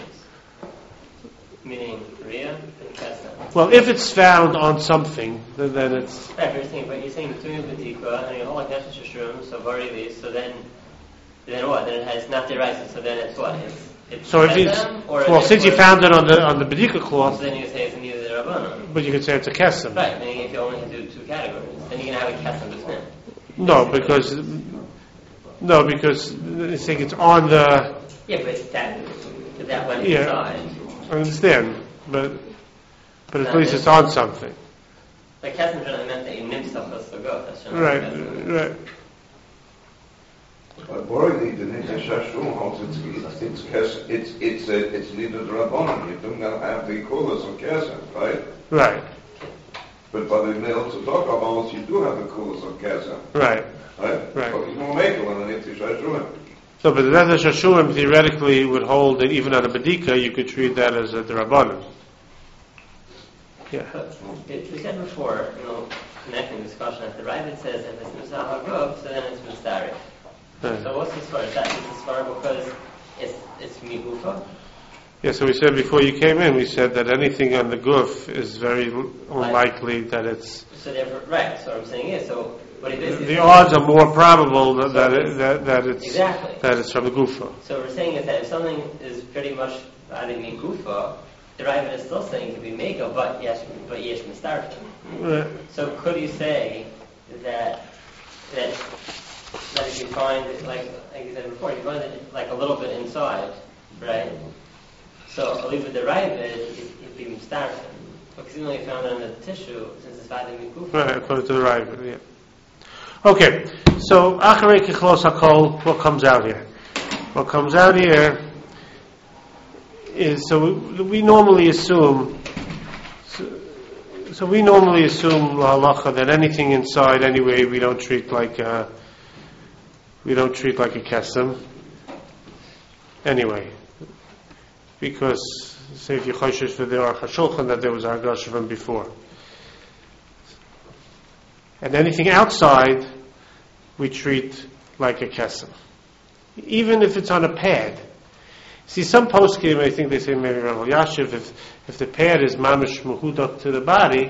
Meaning Riyah and Kesem. Well, if it's found on something, then, then it's... Right, but you're saying, but you're saying between the Batikwa and you hold like Neta Shashuim, so Varili, so then, then what? Then it has not the rice, so then it's what? It's It's So if it's, kesem, or well, if since you was- found it on the on the bedika so cloth, then you say it's neither the Rabbanon. but you could say it's a kesem. Right, meaning if you only can do two categories, then you can have a kesem between. No, because no, because I think it's on the. Yeah, but that, but that went Yeah. inside. I understand, but but at least it's on something. But kesem generally meant that you nim stuff as to go. That's generally Right, kesem. right. But Borili, the Nitzei Shashun holds it's it's it's kes- it's it's a, it's neither the Rabbanon. You do not have the kulas of Kesem, right? Right, But by the meal tzedakah balls, you do have the kulas of Kesem, right. right? Right. But he's more makel than the Nitzei Shashun. So, but the Neta Shashuim theoretically would hold that even on a bedika you could treat that as a drabanan. Yeah. But it, we said before, you know, connecting discussion, that the Ravid says if it's Misal HaGov, so then it's Mistari. Right. So what's the svar? Is that the svar because it's it's migufa? Yeah, so we said before you came in, we said that anything on the guf is very l- unlikely that it's. So therefore, right. So what I'm saying is, so what it is. The odds are more probable that that, it, that, that it's Exactly. that it's from the gufa. So what we're saying is that if something is pretty much either migufa, the Ravid is still saying it could be mega, but yes, but yesh mistarfim. Right. So could you say that that that if you find it, like like you said before, you find it like a little bit inside, right? So I'll leave it the right bit, it'd be starving. Because even though you found it in the tissue, since it's Vadim Mikufa. Right, according to the Raiva, yeah. Okay, so Acharei Kichlos HaKol, what comes out here? What comes out here is, so we, we normally assume, so, so we normally assume, la halacha, that anything inside anyway we don't treat like a, we don't treat like a kesem. Anyway, because say if you choshesh for the Aruch HaShulchan that there was Hargasha from before. And anything outside, we treat like a kesem. Even if it's on a pad. See, some poskim, I think they say maybe Rav Yashiv, if, if the pad is mamish muhudok to the body,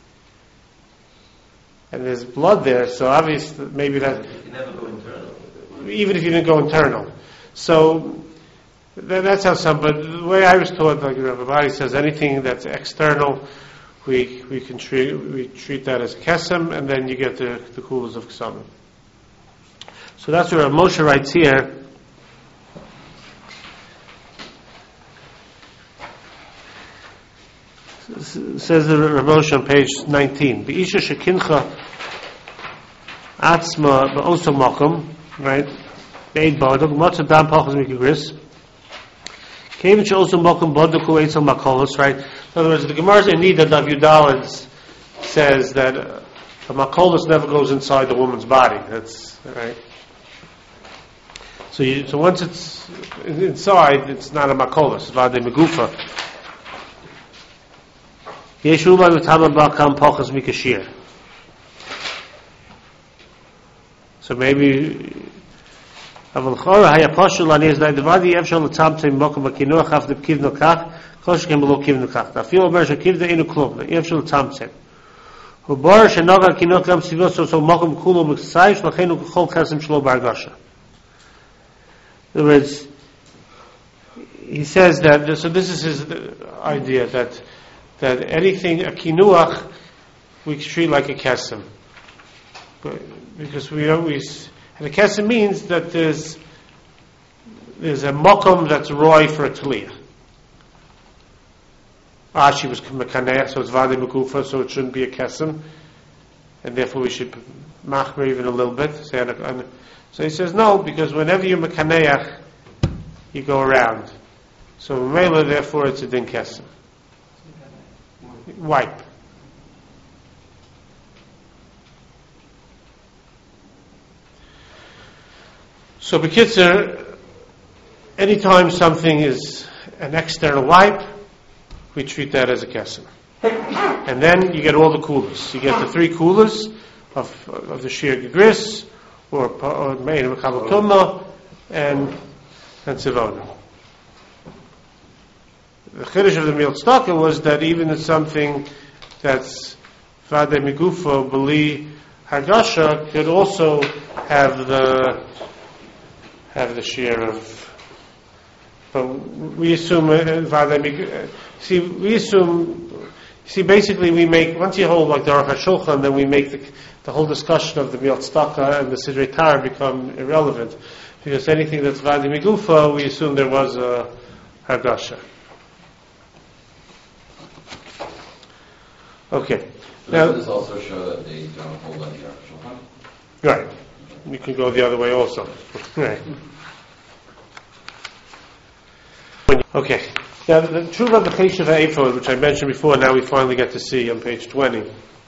and there's blood there, so obviously maybe that... You never go internal. Even if you didn't go internal. So, that, that's how some, but the way I was taught, like Rav Abadi says, anything that's external, we we can treat we treat that as kesem, and then you get the the kulas of ksamim. So that's where Moshe writes here. S- says the Rav Moshe on page nineteen. Be'isha shekincha atzma be'oso makom, right? Be'ed badok matzah dam pachas mikigris. Came to also makom badoku eitzel makolos, right? In other words, the Gemara's Enida Dav Yudalad says that uh, a makolos never goes inside the woman's body. That's right. So, you, so once it's inside, it's not a makolos. It's vade megufa. Yeshu ba v'tama ba'kam pachas mikashir. So maybe. אבל לכאורה היה פשוט להניח דבר אי אפשר לצמצם מקום הכינוח אף לכיוונו כך כל שכן בלא כיוונו כך אפילו אומר שכיוונו אינו כלום אי אפשר לצמצם הוא ברור שנוגע הכינוח גם סביבו סוף מקום כולו מקסייש לכן הוא ככל חסם שלו בהרגשה. In other words, he says that, so this is his idea that that anything, a kinuach, we treat like a kesem. Because we always, and a kesem means that there's there's a mokum that's roy for a taliyah. Ah, she was mekaneh, so it's vade mekufa, so it shouldn't be a kesem, and therefore we should machmer even a little bit. So he says no, because whenever you're mekaneach, you go around. So mela, therefore, it's a din kesem. Wipe. So, b'kitzur, anytime something is an external wipe, we treat that as a kesem. And then you get all the kulas. You get the three kulas of of the shir gegris, or or mein mekabel tumma, and and tzivona. The chiddush of the Milt Staka was that even if something that's vade migufa beli hargasha could also have the have the share of. But we assume vade migufa. See, we assume. See, basically, we make once you hold like the Aruch HaShulchan, then we make the, the whole discussion of the Milt Staka and the Sidrei Torah become irrelevant, because anything that's vade migufa, we assume there was a hargasha. Okay. So Now, does this also show that they don't hold like the Aruch HaShulchan? right. You can go the other way also. Right. Okay. Now, the truth of the Chesed HaEphod, which I mentioned before, now we finally get to see on page twenty.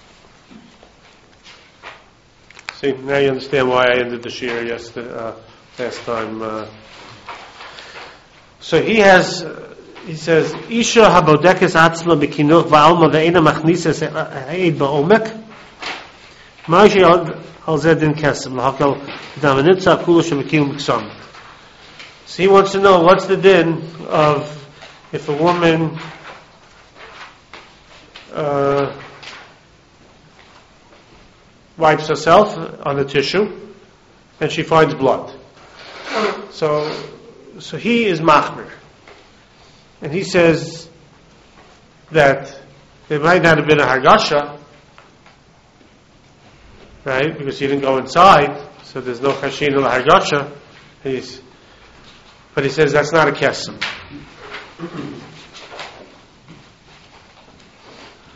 See, now you understand why I ended the shir yesterday, uh, last time. Uh. So he has, uh, he says, Isha habodekes atzma b'kinuch va'alma ve'ena machnises ha'ed ba'omek ma'ashi al zedin kesem l'hakel d'amanitza kulu shemekim m'ksam. So he wants to know what's the din of if a woman uh, wipes herself on the tissue and she finds blood. So, so he is machmer, and he says that there might not have been a hargasha, right? Because he didn't go inside, so there's no chashin or hargasha. He's, but he says that's not a kesem.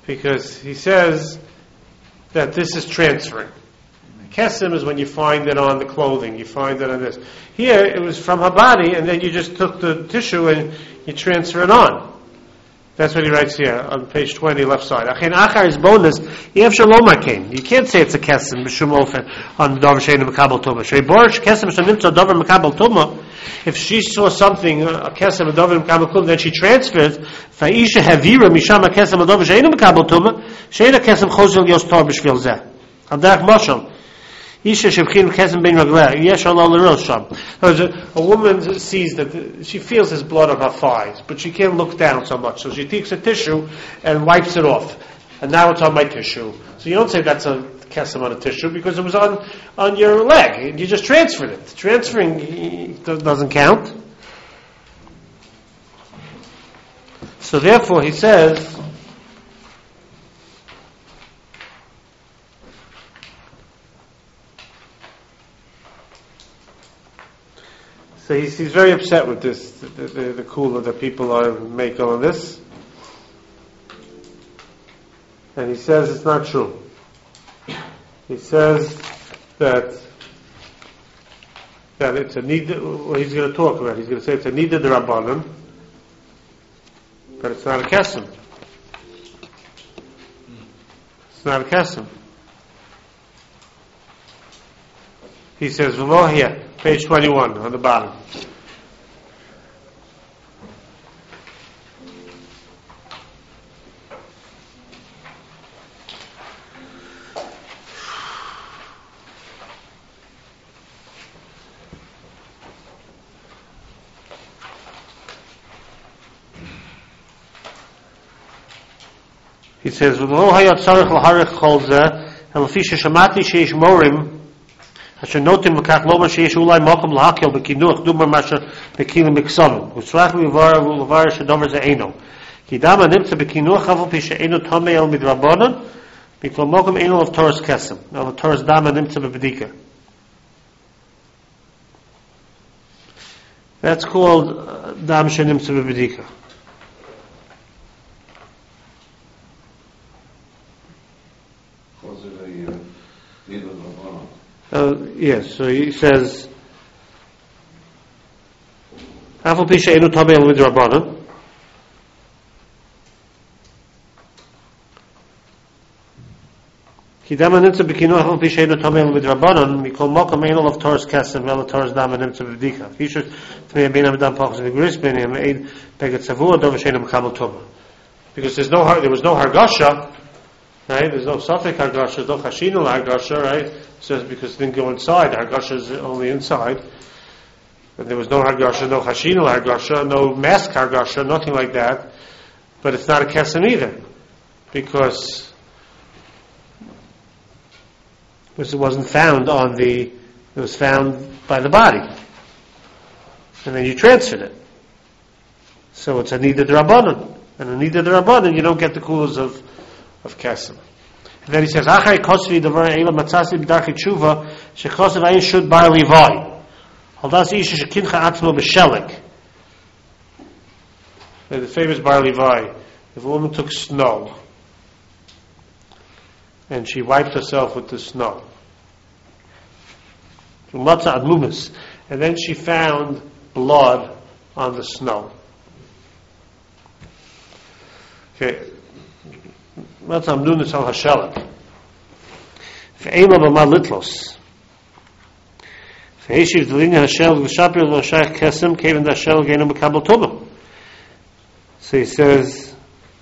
because he says that this is transferring. Kesem is when you find it on the clothing, you find it on this. Here, it was from her body, and then you just took the tissue and you transfer it on. That's what he writes here on page twenty, left side. Achen achar is bonus. Yev shalom akein. You can't say it's a kesem b'shum ofen on davar she'einu mekabel tuma. Shei borish kesem shenimtza davar mekabel tuma. If she saw something, a kesem a davar mekabel tuma, then she transfers. Va'isha havira misham a kesem a davar she'einu mekabel tuma. She'ena kesem chozel yos tor b'shvil zeh. Hadak moshel. Isha shevchin kesem ben ragleh. Yesh Allah l'rosh sham. A woman sees that she feels his blood on her thighs, but she can't look down so much. So she takes a tissue and wipes it off, and now it's on my tissue. So you don't say that's a kesem on a tissue because it was on on your leg. You just transferred it. Transferring doesn't count. So therefore, he says. So he's, he's very upset with this, the, the, the cooler that people are making on this. And he says it's not true. He says that that it's a nida, well, he's going to talk about it. He's going to say it's a nida d'Rabbanan, but it's not a kesem. It's not a kesem. He says, v'lo here, page twenty-one, on the bottom. He says, v'lo hayat tzarech l'harech chol zeh, and l'fi sheshamati sheish morim, אשר נוטים וכך לומר שיש אולי מקום להקל בכינוח דומה מאשר בכלים מקסומים. וצריך לברר ולברר שדומה זה אינו. כי דם הנמצא בכינוח אף על פי שאינו תומא אל מדרבנן, בכל מקום אינו על תורס קסם, על תורס דם הנמצא בבדיקה. That's called uh, דם שנמצא בבדיקה. Uh, yes, so he says, Afal Pisha Enu Tabe El Midrabanan. Ki Dama Nimtza B'Kinu Afal Pisha Enu Tabe El Midrabanan, Mikol Mokam Enel of Torres Kesem, Vel Torres Dama Nimtza B'Dika. Fisher Tmei Ben Amidam Pachas in the Gris Ben Yam Eid Beget Savua Dov Sheinu Mekabel Tuma. Because there's no there was no Hargasha, right? There's no Safek Hargasha, no Chashinul Hargasha, right? So because it didn't go inside, Hargasha is only inside. And there was no Hargasha, no Chashinul Hargasha, no mask Hargasha, nothing like that. But it's not a Kesem either. Because, because it wasn't found on the, it was found by the body. And then you transferred it. So it's a Nida D'Rabbanan. And a Nida D'Rabbanan, you don't get the coolers of, of Kesem. And then he says, Achai Kosvi Davar Eila Matzasi B'Darchi Tshuva Shechosav Ayin Shud Bar Levi Haldas Isha Shekincha Atzmo B'Shelek. The famous Bar Levi. If a woman took snow and she wiped herself with the snow, Matza Admumis, and then she found blood on the snow. Okay. What's Amnunis al Hashelek? Ve'ela b'ma litlos. Ve'eshiv d'linya Hashelek v'shapir lo shayach kesem kevin d'Hashelek einu mekabel tuma. So he says,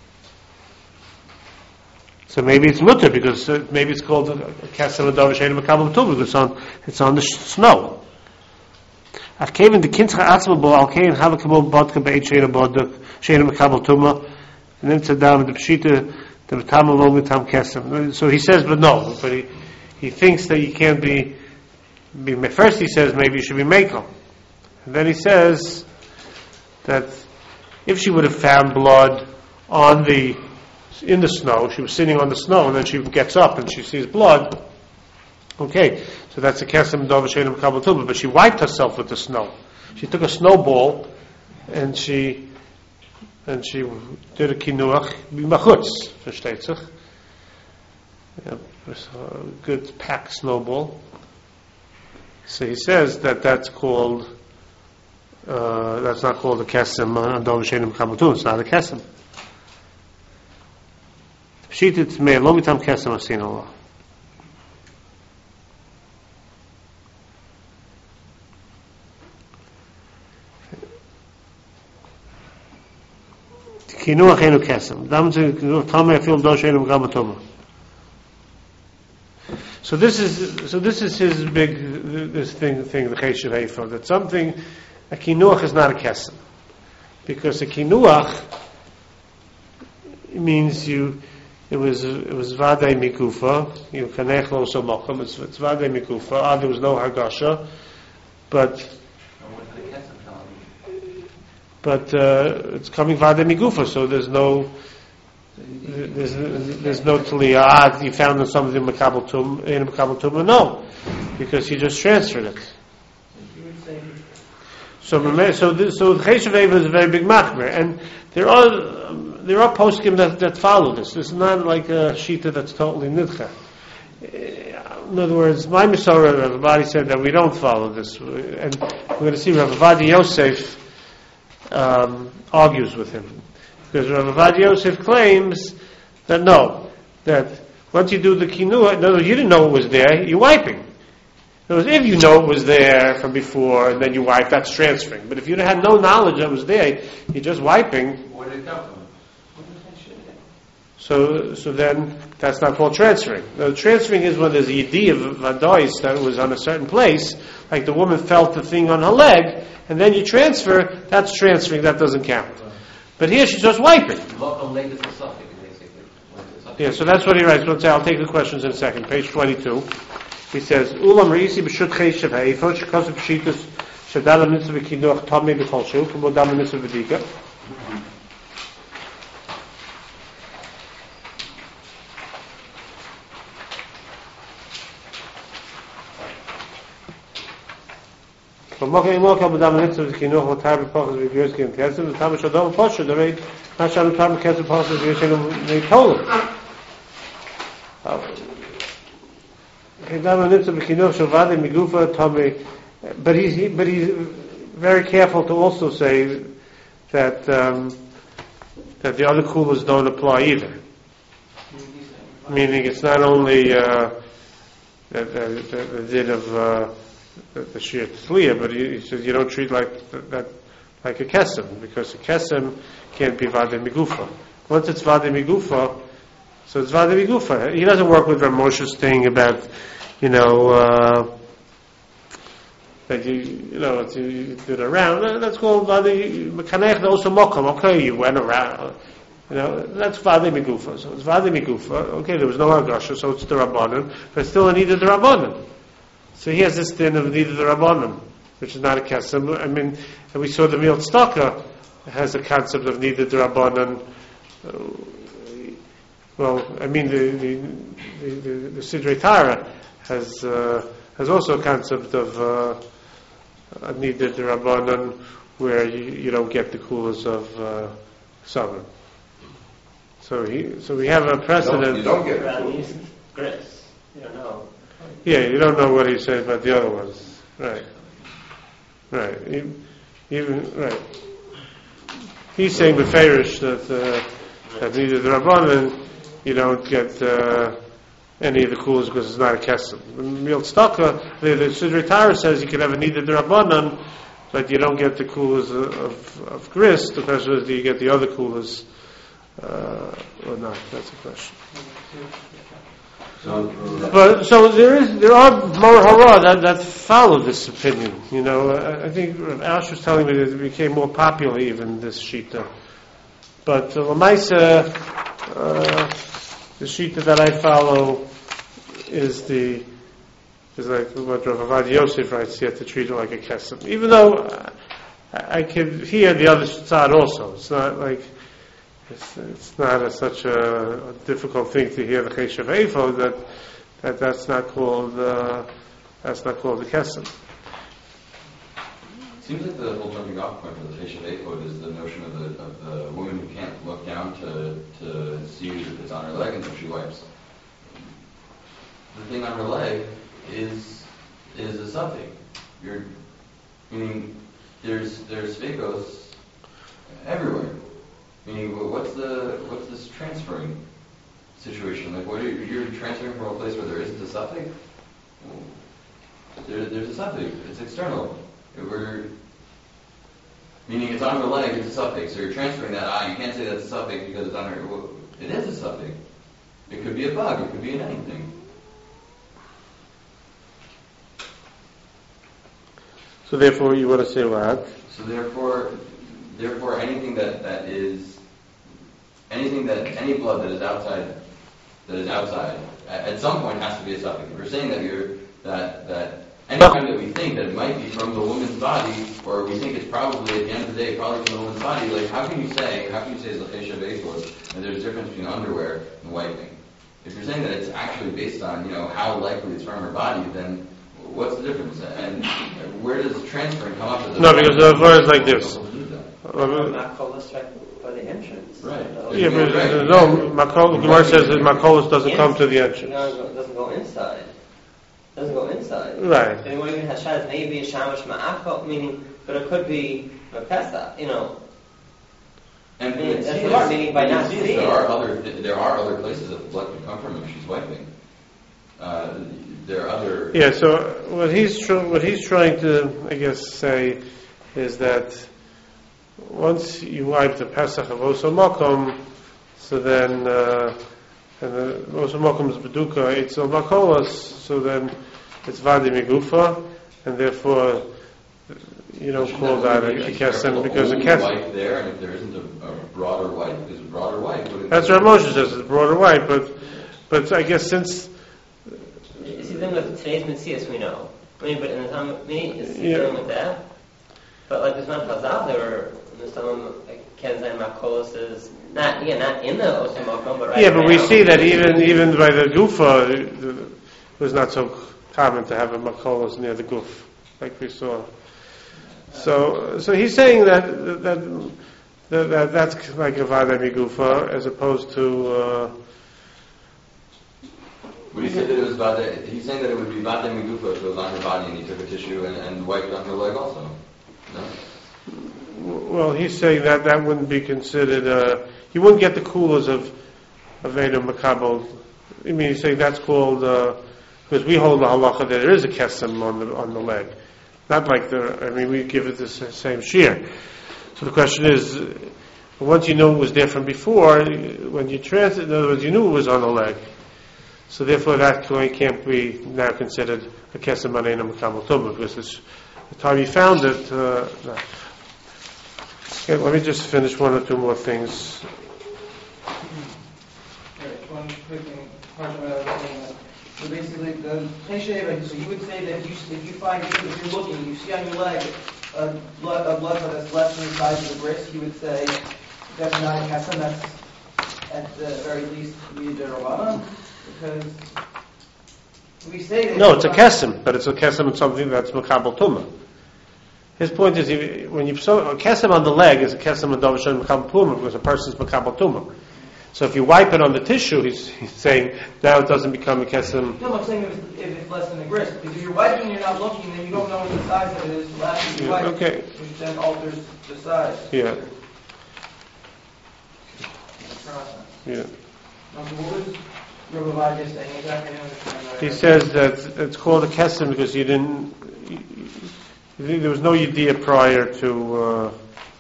so maybe it's mutter because uh, maybe it's called a kesem l'davar she'einu mekabel tuma because it's on, it's on the sh- snow. Ach kevin d'kintzcha atzma bo al kein hava kamo bodka be'et she'einu bodka she'einu mekabel tuma and then tzadam the pshita. So he says, but no, but he, he thinks that you can't be, be, first he says maybe you should be makel. And then he says that if she would have found blood on the, in the snow, she was sitting on the snow and then she gets up and she sees blood, okay, so that's a kesem dov she'einu mekabel tuma, but she wiped herself with the snow. She took a snowball and she and she did a kinuach b'machutz, versteht sich. Yeah, a good pack snowball. So he says that that's called, uh, that's not called a kesem, uh, Dov Shenim Kamatun, it's not a kesem. Pshitit me, lo mitam kesem asin Allah. Kinuach enu kesem. Dam zu kinuach tamei afil Dov Shenim Kamatun. So this is so this is his big this thing thing the Cheshav Eifo, that something a kinuach is not a kesem, because a kinuach means you it was it was vadei mikufa, you kanech lo so mokum, it's it's vadei mikufa. Ah, there was no hargasha, but but uh, it's coming vadei mikufa, so there's no. There's, there's no taliyah. Ah, you found something in Makabal Tum, in Makabal Tum. No, because he just transferred it. So, so, this, so the Cheshav Eifo is a very big machmer, and there are um, there are poskim that, that follow this. This is not like a shita that's totally nidcha. In other words, my Masorah, everybody said that we don't follow this, and we're going to see Rav Ovadia Yosef um, argues with him. Because Rav Ovadia Yosef claims that no, that once you do the kinuah, in other words, you didn't know it was there, you're wiping. In other words, if you know it was there from before and then you wipe, that's transferring. But if you had no knowledge that it was there, you're just wiping. Where did it come from? So, so then that's not called transferring. The transferring is when there's a yidiyah of vadois that was on a certain place, like the woman felt the thing on her leg, and then you transfer. That's transferring. That doesn't count. But here she's just wiping. Yeah, so that's what he writes. Let's say I'll take the questions in a second. Page twenty-two. He says, "Ulam reisi b'shut cheshav ha'eifot shekosuk pshitus shadal mitzvah v'kinuach tamei b'chol shu k'mo dam mitzvah v'dika." V'mokei mokei b'dam mitzvah v'kinuach v'tar b'pochas v'gyos ki imtesem v'tam shadol v'poshu d'rei nashal v'tar b'kesem v'pochas v'gyos shenu neitolim. But he's but he's very careful to also say that um, that the other kulas don't apply either. Meaning, it's not only uh, the, the, the din of uh, the, the shir tzliya, but he, he says you don't treat like that like a kesem, because a kesem can't be vadei migufa. Once it's vadei migufa, so it's vadei migufa. He doesn't work with Rav Moshe's thing about, you know, uh, that you, you know, you did around. That's called vadei mekanech also mokom. Okay, you went around. You know, that's vadei migufa. So it's vadei migufa. Okay, there was no hargasha, so it's the rabbanon, but still it needed the rabbanon. So he has this din of needed the rabbanon, which is not a kesem. I mean, and we saw the Milt Staka has a concept of needed the rabbanon. Uh, well, I mean, the the the, the, the Sidrei Tara has uh, has also a concept of uh, needed the rabbanon, where you, you don't get the kulas of uh, summer. So he, so we have a precedent. You don't, you don't get the Gris. You don't know. Yeah, you don't know what he said about the other ones. Right. Right. Even, even right. He's saying beferish that uh, that neither the rabbanon you don't get uh, any of the kulas because it's not a kesem. The Milt Staka, the, the Sidrei Tara says you can have a neither the rabbanon, but you don't get the kulas of of gris. The question is, do you get the other kulas uh, or not? That's a question. So, But so there is, there are more hara that, that follow this opinion. You know, I, I think Ash was telling me that it became more popular even this shita. But uh, Lamaisa, uh, the shita that I follow is the is like what Rav Ovadia Yosef writes. You have to treat it like a kesem, even though I, I can hear the other side also. It's not like. It's, it's not a, such a, a difficult thing to hear the Cheshav Eifo that that that's not called uh, that's not called the kesem. seems like the whole jumping off point for the facial ephod is the notion of the of the woman who can't look down to to see if it's on her leg until she wipes. The thing on her leg is is a suffix. You're meaning there's there's phagos everywhere. Meaning what's the what's this transferring situation? Like what are you, you're transferring from a place where there isn't a suffix? Well, there, there's a suffix. It's external. We're meaning it's on her leg. It's a suffix. So you're transferring that. Ah, you can't say that's a suffix because it's on her. Well, it is a suffix. It could be a bug. It could be in anything. So therefore, you want to say what? So therefore, therefore, anything that, that is anything that any blood that is outside that is outside at, at some point has to be a suffix. If you're saying that you're that that anytime that we think that it might be from the woman's body, or we think it's probably at the end of the day probably from the woman's body, like how can you say how can you say it's a facial ephod and there's a difference between underwear and wiping? If you're saying that it's actually based on you know how likely it's from her body, then what's the difference? And where does transferring come up? No, because the word is like this. Makolos right by the entrance. Right. Yeah, but uh, no, Makol, Gemara says that Makolos doesn't come to the entrance. No, it doesn't go inside. It doesn't go inside. Right. Then what even has shad maybe a shamash ma'achol, meaning, but it could be a pesa, you know. And I mean, it's, that's it's, the part, meaning by not it's, seeing. there are other there are other places that the blood can come from if she's wiping. Uh, there are other. Yeah. So what he's tr- what he's trying to, I guess, say is that once you wipe the Pesach of Oso Mokom, so then uh, and the Oso Mokom is Beduka Eitzel Makolos, so then it's Vadi Migufa, and therefore you don't call that a, a kesem because a kesem. Wipe there, and if there isn't a, a broader wipe, because a broader wipe. That's what Moshe says. It's broader wipe, but but I guess since. See, then with today's Metzias we know. I mean, but in the time of me, is he Yeah. dealing with that? But like there's not Chazal, there were there's some like Kenzai Makolos is not yeah not in the Osimokom, but right Yeah, but we now. see that even even by the Gufa, it was not so common to have a Makolos near the Guf, like we saw. So so he's saying that that that, that that's like a Vadami Gufa as opposed to. Uh, Would he say that it was Vada? He's saying that it would be Vada Migufa if it was on her body and he took a tissue and, and wiped on her leg also. No? Well, he's saying that that wouldn't be considered. Uh, you wouldn't get the coolers of of Edom Makabel. I mean, he's saying that's called because uh, we hold the halacha that there is a kesem on the on the leg, not like the. I mean, we give it the same shear. So the question is, once you know it was there from before, when you transit, in other words, you knew it was on the leg. So therefore, that can't be now considered a kesem on Edom Makabel Tumah because it's, the time you found it. Uh, no. Okay, let me just finish one or two more things. Right, one quick thing. Part of what I was saying, uh, So basically, the Tesheva, so you would say that if you, if you find, if you're looking, you see on your leg a blood, a blood that's less than the size of the wrist, you would say that's not a kesem, that's at the very least the Rabbanan, because we say that. No, it's a kesem, but it's a kesem on something that's makabel tumah. His point is, if, when you so a kesem on the leg is a kesem on davashan makabel tumah because a person's makabel tumah. So if you wipe it on the tissue, he's, he's saying now it doesn't become a kesem. No, I'm saying if it's, if it's less than the wrist, because if you're wiping and you're not looking, then you don't know what the size of it is until after you Yeah, wipe, okay. which then alters the size. Yeah, The process. yeah. Now, so what was Rabbi Vadia saying exactly? I don't understand that. He says that it's called a kesem because you didn't. You, you, there was no yediyah prior to. Uh,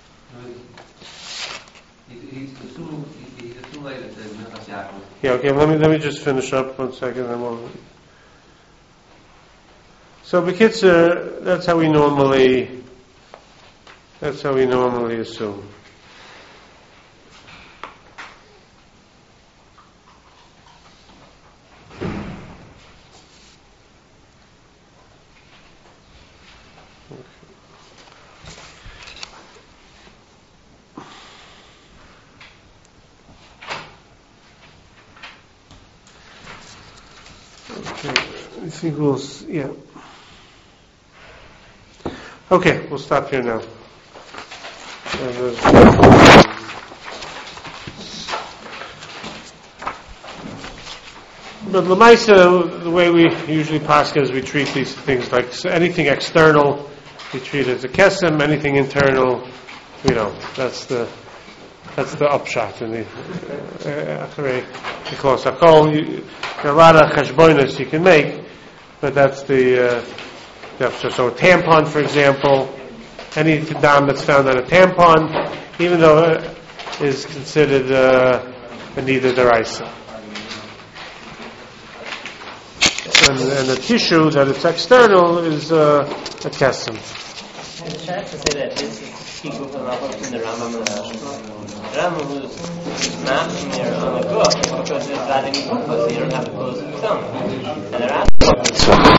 He's too, he's too late at the Minchas Yaakov. Yeah, okay, let me let me just finish up one second and we'll... So B'kitzur, that's how we normally that's how we normally assume. Okay, I think we'll, s- yeah. Okay, we'll stop here now. And there's- But Lamaisa, the way we usually pascha is we treat these things like so anything external, we treat as a kesem. Anything internal, you know, that's the that's the upshot in the acharei close hakol. There are a lot of cheshbonos you can make, but that's the uh, the upshot. So a tampon, for example, any tadam that's found on a tampon, even though it is considered uh, a nida deraisa. And, and the tissue that it's external is uh, a kesem. It's sad to say that this is Kikuf and Malchus in the Rambam and the Rashba. Rambam was not here on the book because it's not in the book, so you don't have to close the tongue. And the Rambam